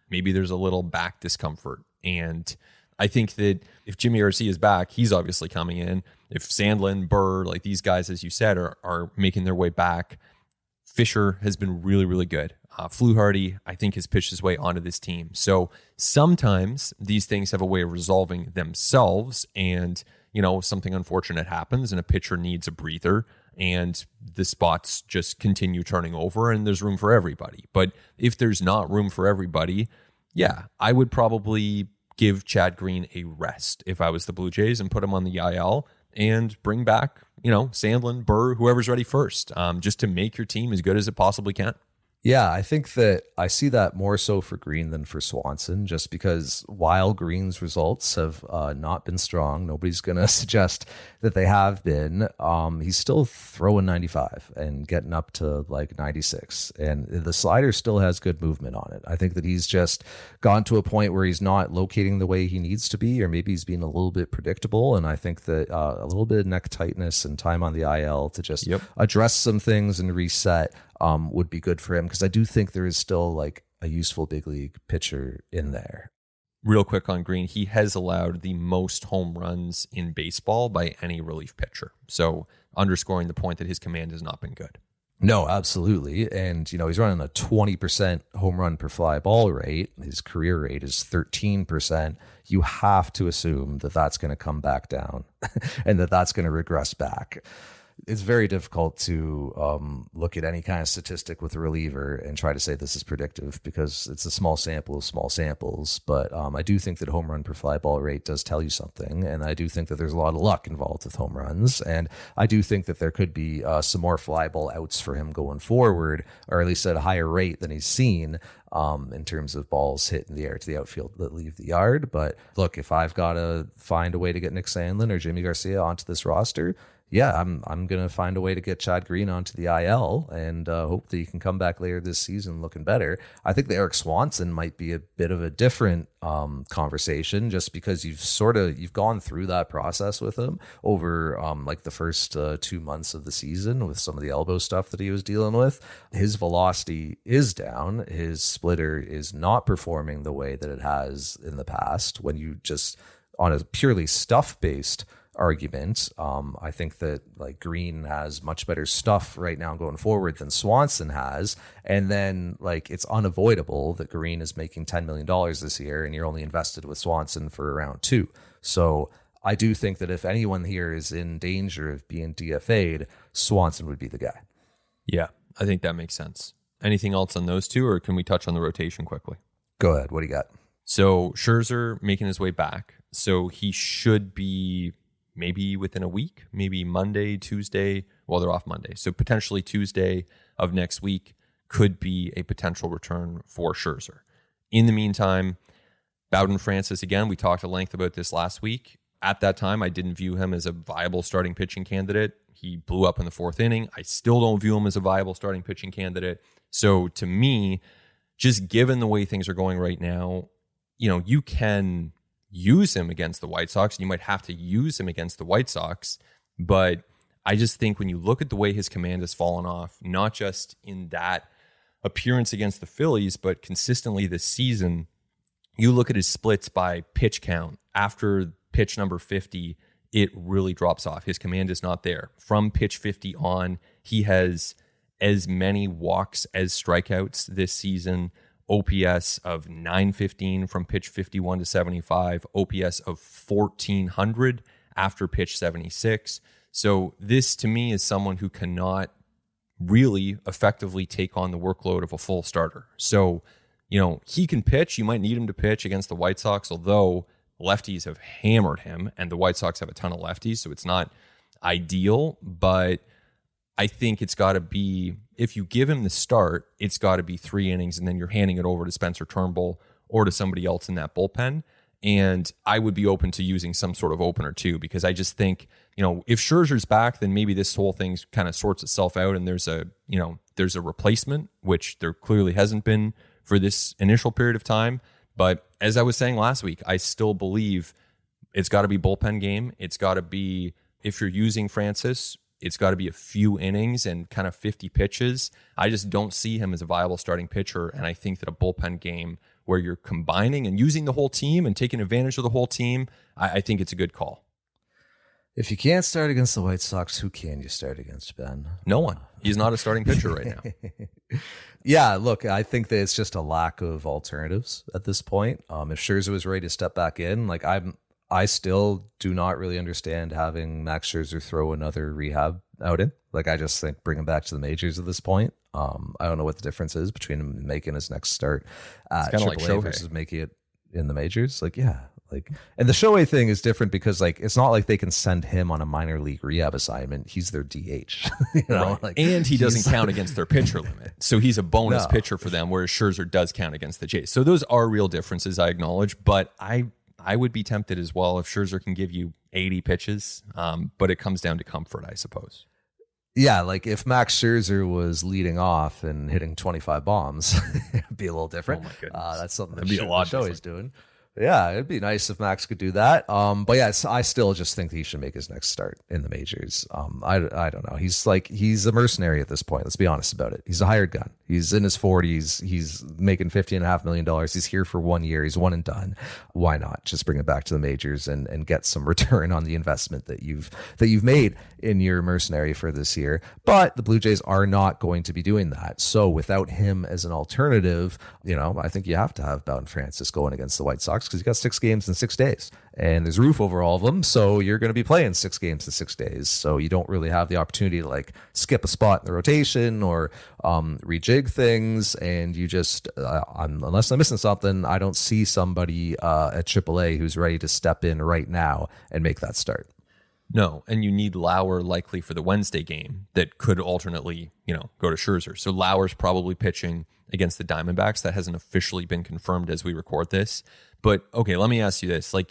Maybe there's a little back discomfort. And I think that if Jimmy R C is back, he's obviously coming in. If Sandlin, Burr, like these guys, as you said, are, are making their way back, Fisher has been really, really good. Uh, Fluharty, I think, has pitched his way onto this team. So sometimes these things have a way of resolving themselves, and you know, something unfortunate happens and a pitcher needs a breather and the spots just continue turning over and there's room for everybody. But if there's not room for everybody, yeah, I would probably give Chad Green a rest if I was the Blue Jays and put him on the I L and bring back, you know, Sandlin, Burr, whoever's ready first, um, just to make your team as good as it possibly can. Yeah, I think that I see that more so for Green than for Swanson, just because while Green's results have uh, not been strong, nobody's going to suggest that they have been, um, he's still throwing ninety-five and getting up to like ninety-six. And the slider still has good movement on it. I think that he's just gone to a point where he's not locating the way he needs to be, or maybe he's being a little bit predictable. And I think that uh, a little bit of neck tightness and time on the I L to just yep. address some things and reset Um, would be good for him, because I do think there is still like a useful big league pitcher in there. Real quick on Green, he has allowed the most home runs in baseball by any relief pitcher. So underscoring the point that his command has not been good. No, absolutely. And, you know, he's running a twenty percent home run per fly ball rate. His career rate is thirteen percent. You have to assume that that's going to come back down and that that's going to regress back. It's very difficult to um, look at any kind of statistic with a reliever and try to say this is predictive, because it's a small sample of small samples. But um, I do think that home run per fly ball rate does tell you something. And I do think that there's a lot of luck involved with home runs. And I do think that there could be uh, some more fly ball outs for him going forward, or at least at a higher rate than he's seen um, in terms of balls hit in the air to the outfield that leave the yard. But look, if I've got to find a way to get Nick Sandlin or Jimmy Garcia onto this roster, yeah, I'm I'm going to find a way to get Chad Green onto the I L and uh, hope that he can come back later this season looking better. I think the Eric Swanson might be a bit of a different um, conversation, just because you've sort of you've gone through that process with him over um, like the first uh, two months of the season with some of the elbow stuff that he was dealing with. His velocity is down. His splitter is not performing the way that it has in the past. When you just on a purely stuff based argument, um, I think that like Green has much better stuff right now going forward than Swanson has, and then like it's unavoidable that Green is making ten million dollars this year, and you're only invested with Swanson for around two. So I do think that if anyone here is in danger of being D F A'd, Swanson would be the guy. Yeah, I think that makes sense. Anything else on those two, or can we touch on the rotation quickly? Go ahead. What do you got? So Scherzer making his way back, so he should be maybe within a week, maybe Monday, Tuesday. Well, they're off Monday. So potentially Tuesday of next week could be a potential return for Scherzer. In the meantime, Bowden Francis, again, we talked at length about this last week. At that time, I didn't view him as a viable starting pitching candidate. He blew up in the fourth inning. I still don't view him as a viable starting pitching candidate. So to me, just given the way things are going right now, you know, you can use him against the White Sox. You might have to use him against the White Sox, but I just think when you look at the way his command has fallen off, not just in that appearance against the Phillies, but consistently this season, you look at his splits by pitch count. After pitch number fifty, it really drops off. His command is not there. From pitch fifty on, he has as many walks as strikeouts this season. O P S of nine fifteen from pitch fifty-one to seventy-five, O P S of fourteen hundred after pitch seventy-six. So this to me is someone who cannot really effectively take on the workload of a full starter. So, you know, he can pitch. You might need him to pitch against the White Sox, although lefties have hammered him and the White Sox have a ton of lefties, so it's not ideal, but I think it's got to be, if you give him the start, it's got to be three innings and then you're handing it over to Spencer Turnbull or to somebody else in that bullpen. And I would be open to using some sort of opener too, because I just think, you know, if Scherzer's back, then maybe this whole thing kind of sorts itself out and there's a, you know, there's a replacement, which there clearly hasn't been for this initial period of time. But as I was saying last week, I still believe it's got to be bullpen game. It's got to be, if you're using Francis, it's got to be a few innings and kind of fifty pitches. I just don't see him as a viable starting pitcher, and I think that a bullpen game where you're combining and using the whole team and taking advantage of the whole team, I, I think it's a good call. If you can't start against the White Sox, who can you start against, Ben? No one. He's not a starting pitcher right now. Yeah, look, I think that it's just a lack of alternatives at this point. Um, if Scherzer was ready to step back in, like I'm, I still do not really understand having Max Scherzer throw another rehab outing. Like I just think bring him back to the majors at this point. Um, I don't know what the difference is between him making his next start at triple A like versus making it in the majors. Like, yeah. Like, and the Shohei thing is different because like it's not like they can send him on a minor league rehab assignment. He's their D H, you know, right. like, and he doesn't count against their pitcher limit, so he's a bonus no. pitcher for them. Whereas Scherzer does count against the Jays. So those are real differences, I acknowledge. But I I would be tempted as well if Scherzer can give you eighty pitches. Um, but it comes down to comfort, I suppose. Yeah, like if Max Scherzer was leading off and hitting twenty-five bombs, it'd be a little different. Oh my goodness. Uh, that's something that That'd be a lot Shohei's doing. Yeah, it'd be nice if Max could do that. Um, but yeah, I still just think that he should make his next start in the majors. Um, I, I don't know. He's like, he's a mercenary at this point. Let's be honest about it. He's a hired gun. He's in his forties. He's making fifty and a half million dollars. He's here for one year. He's one and done. Why not just bring it back to the majors and, and get some return on the investment that you've, that you've made in your mercenary for this year? But the Blue Jays are not going to be doing that. So without him as an alternative, you know, I think you have to have Bowden Francis going against the White Sox, because you got six games in six days and there's a roof over all of them. So you're going to be playing six games in six days. So you don't really have the opportunity to like skip a spot in the rotation or um, rejig things. And you just, uh, I'm, unless I'm missing something, I don't see somebody uh, at triple A who's ready to step in right now and make that start. No, and you need Lauer likely for the Wednesday game that could alternately, you know, go to Scherzer. So Lauer's probably pitching against the Diamondbacks. That hasn't officially been confirmed as we record this. But okay, let me ask you this. Like,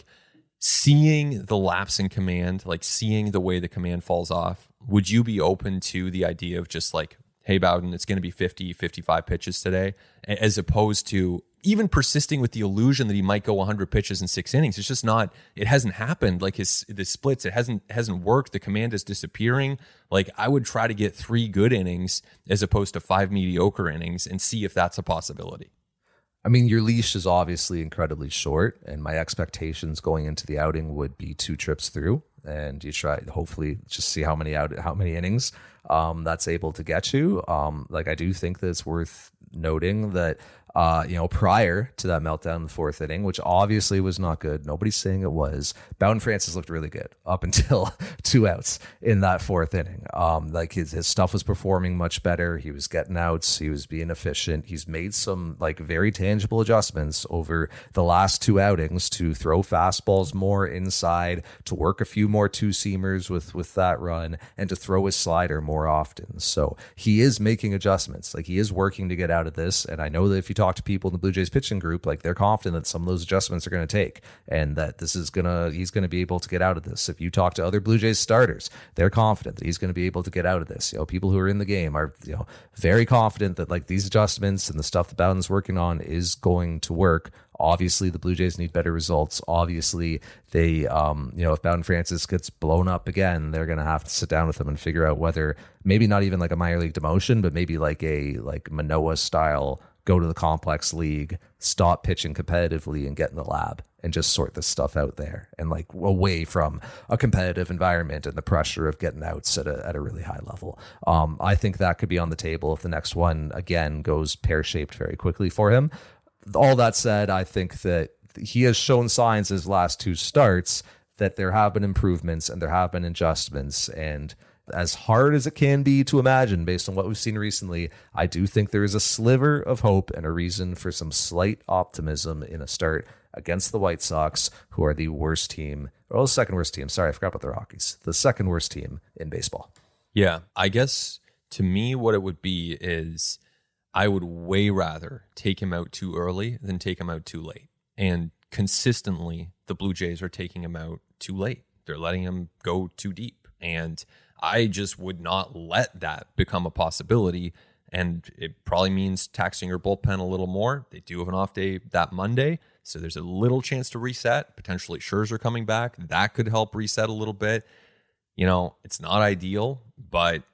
seeing the lapse in command, like seeing the way the command falls off, would you be open to the idea of just like, hey, Bowden, it's going to be fifty, fifty-five pitches today, as opposed to even persisting with the illusion that he might go one hundred pitches in six innings? It's just not, it hasn't happened. Like his, the splits, it hasn't, hasn't worked. The command is disappearing. Like I would try to get three good innings as opposed to five mediocre innings and see if that's a possibility. I mean, your leash is obviously incredibly short, and my expectations going into the outing would be two trips through, and you try hopefully just see how many out how many innings um, that's able to get you. Um, like I do think that it's worth noting that uh, you know, prior to that meltdown in the fourth inning, which obviously was not good, nobody's saying it was, Bowden Francis looked really good up until two outs in that fourth inning. Um, like his, his stuff was performing much better. He was getting outs. He was being efficient. He's made some like very tangible adjustments over the last two outings to throw fastballs more inside, to work a few more two-seamers with, with that run, and to throw his slider more often. So he is making adjustments. Like he is working to get out of this. And I know that if you talk to people in the Blue Jays pitching group, like they're confident that some of those adjustments are going to take, and that this is gonna he's going to be able to get out of this. If you talk to other Blue Jays starters, they're confident that he's going to be able to get out of this. You know, people who are in the game are, you know, very confident that like these adjustments and the stuff that Bowden's working on is going to work. Obviously, the Blue Jays need better results. Obviously, they, um, you know, if Bowden Francis gets blown up again, they're going to have to sit down with him and figure out whether maybe not even like a minor league demotion, but maybe like a like Manoah style, go to the complex league, stop pitching competitively and get in the lab and just sort this stuff out there, and like away from a competitive environment and the pressure of getting outs at a, at a really high level. Um, I think that could be on the table if the next one again goes pear-shaped very quickly for him. All that said, I think that he has shown signs his last two starts that there have been improvements and there have been adjustments, and as hard as it can be to imagine based on what we've seen recently, I do think there is a sliver of hope and a reason for some slight optimism in a start against the White Sox, who are the worst team, or the second worst team. Sorry, I forgot about the Rockies. The second worst team in baseball. Yeah, I guess to me what it would be is I would way rather take him out too early than take him out too late. And consistently, the Blue Jays are taking him out too late. They're letting him go too deep. And I just would not let that become a possibility. And it probably means taxing your bullpen a little more. They do have an off day that Monday, so there's a little chance to reset. Potentially Scherzer coming back. That could help reset a little bit. You know, it's not ideal, but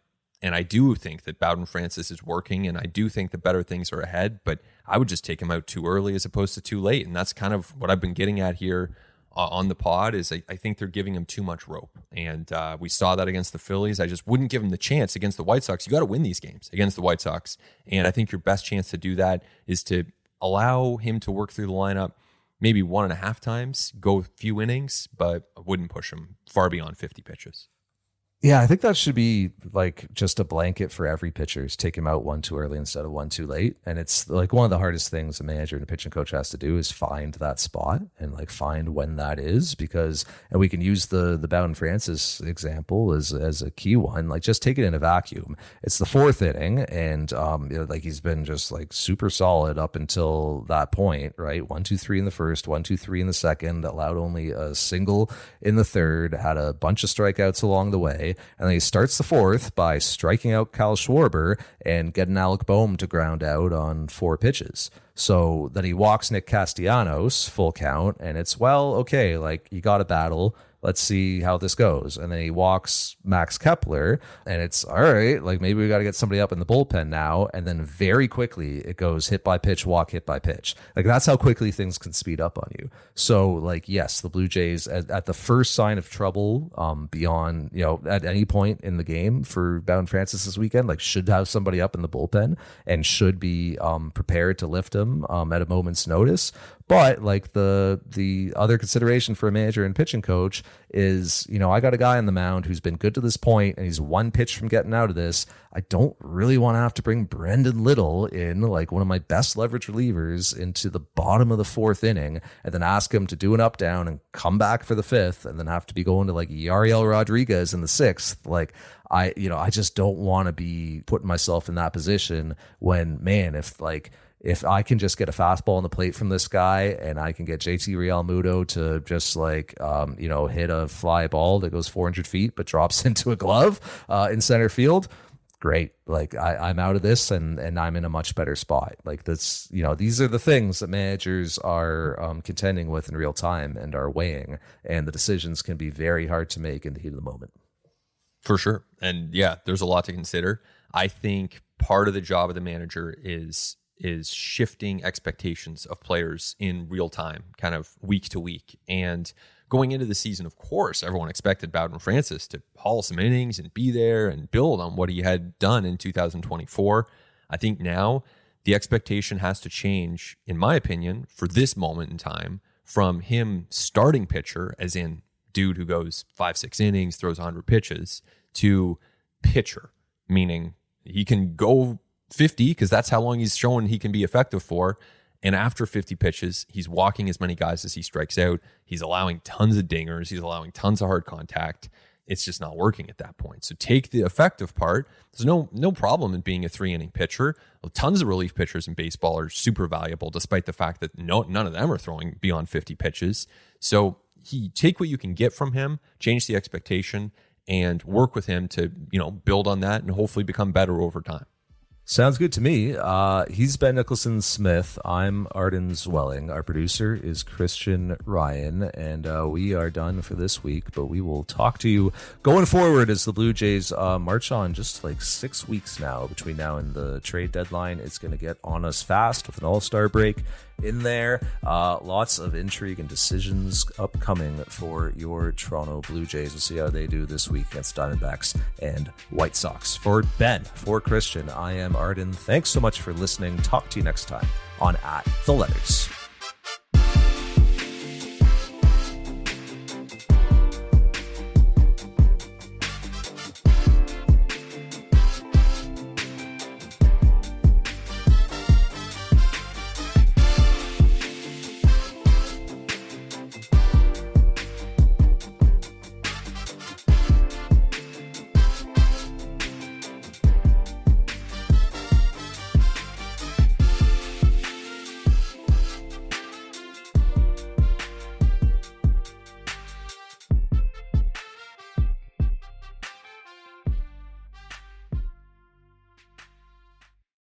And I do think that Bowden Francis is working, and I do think that better things are ahead, but I would just take him out too early as opposed to too late. And that's kind of what I've been getting at here uh, on the pod is I, I think they're giving him too much rope. And uh, we saw that against the Phillies. I just wouldn't give him the chance against the White Sox. You got to win these games against the White Sox. And I think your best chance to do that is to allow him to work through the lineup maybe one and a half times, go a few innings, but I wouldn't push him far beyond fifty pitches. Yeah, I think that should be like just a blanket for every pitcher is take him out one too early instead of one too late. And it's like one of the hardest things a manager and a pitching coach has to do is find that spot and like find when that is, because, and we can use the the Bowden Francis example as as a key one. Like just take it in a vacuum. It's the fourth inning, and um, you know, like he's been just like super solid up until that point, right? One, two, three in the first, one, two, three in the second, allowed only a single in the third, had a bunch of strikeouts along the way. And then he starts the fourth by striking out Kyle Schwarber and getting Alec Boehm to ground out on four pitches. So then he walks Nick Castellanos, full count, and it's, well, okay, like you got a battle. Let's see how this goes. And then he walks Max Kepler, and it's all right. Like maybe we got to get somebody up in the bullpen now. And then very quickly it goes hit by pitch, walk, hit by pitch. Like that's how quickly things can speed up on you. So like, yes, the Blue Jays at, at the first sign of trouble, um, beyond, you know, at any point in the game for Bowden Francis this weekend, like should have somebody up in the bullpen and should be um, prepared to lift him um, at a moment's notice. But like the the other consideration for a manager and pitching coach is, you know, I got a guy on the mound who's been good to this point and he's one pitch from getting out of this. I don't really want to have to bring Brendan Little in, like one of my best leverage relievers, into the bottom of the fourth inning and then ask him to do an up down and come back for the fifth and then have to be going to like Yariel Rodriguez in the sixth. Like I, you know, I just don't want to be putting myself in that position when, man, if like, if I can just get a fastball on the plate from this guy and I can get J T Realmuto to just like, um, you know, hit a fly ball that goes four hundred feet but drops into a glove uh, in center field, great. Like I, I'm out of this and, and I'm in a much better spot. Like that's, you know, these are the things that managers are um, contending with in real time and are weighing, and the decisions can be very hard to make in the heat of the moment. For sure. And yeah, there's a lot to consider. I think part of the job of the manager is is shifting expectations of players in real time, kind of week to week. And going into the season, of course, everyone expected Bowden Francis to haul some innings and be there and build on what he had done in two thousand twenty-four. I think now the expectation has to change, in my opinion, for this moment in time, from him starting pitcher, as in dude who goes five, six innings, throws one hundred pitches, to pitcher, meaning he can go fifty because that's how long he's shown he can be effective for. And after fifty pitches, he's walking as many guys as he strikes out. He's allowing tons of dingers. He's allowing tons of hard contact. It's just not working at that point. So take the effective part. There's no no problem in being a three-inning pitcher. Well, tons of relief pitchers in baseball are super valuable, despite the fact that no none of them are throwing beyond fifty pitches. So he take what you can get from him, change the expectation, and work with him to, you know, build on that and hopefully become better over time. Sounds good to me. Uh, he's Ben Nicholson Smith. I'm Arden Zwelling. Our producer is Christian Ryan, and uh, we are done for this week, but we will talk to you going forward as the Blue Jays uh, march on just like six weeks now between now and the trade deadline. It's going to get on us fast with an all-star break in there. Uh, lots of intrigue and decisions upcoming for your Toronto Blue Jays. We'll see how they do this week against Diamondbacks and White Sox. For Ben, for Christian, I am Arden. Thanks so much for listening. Talk to you next time on At The Letters.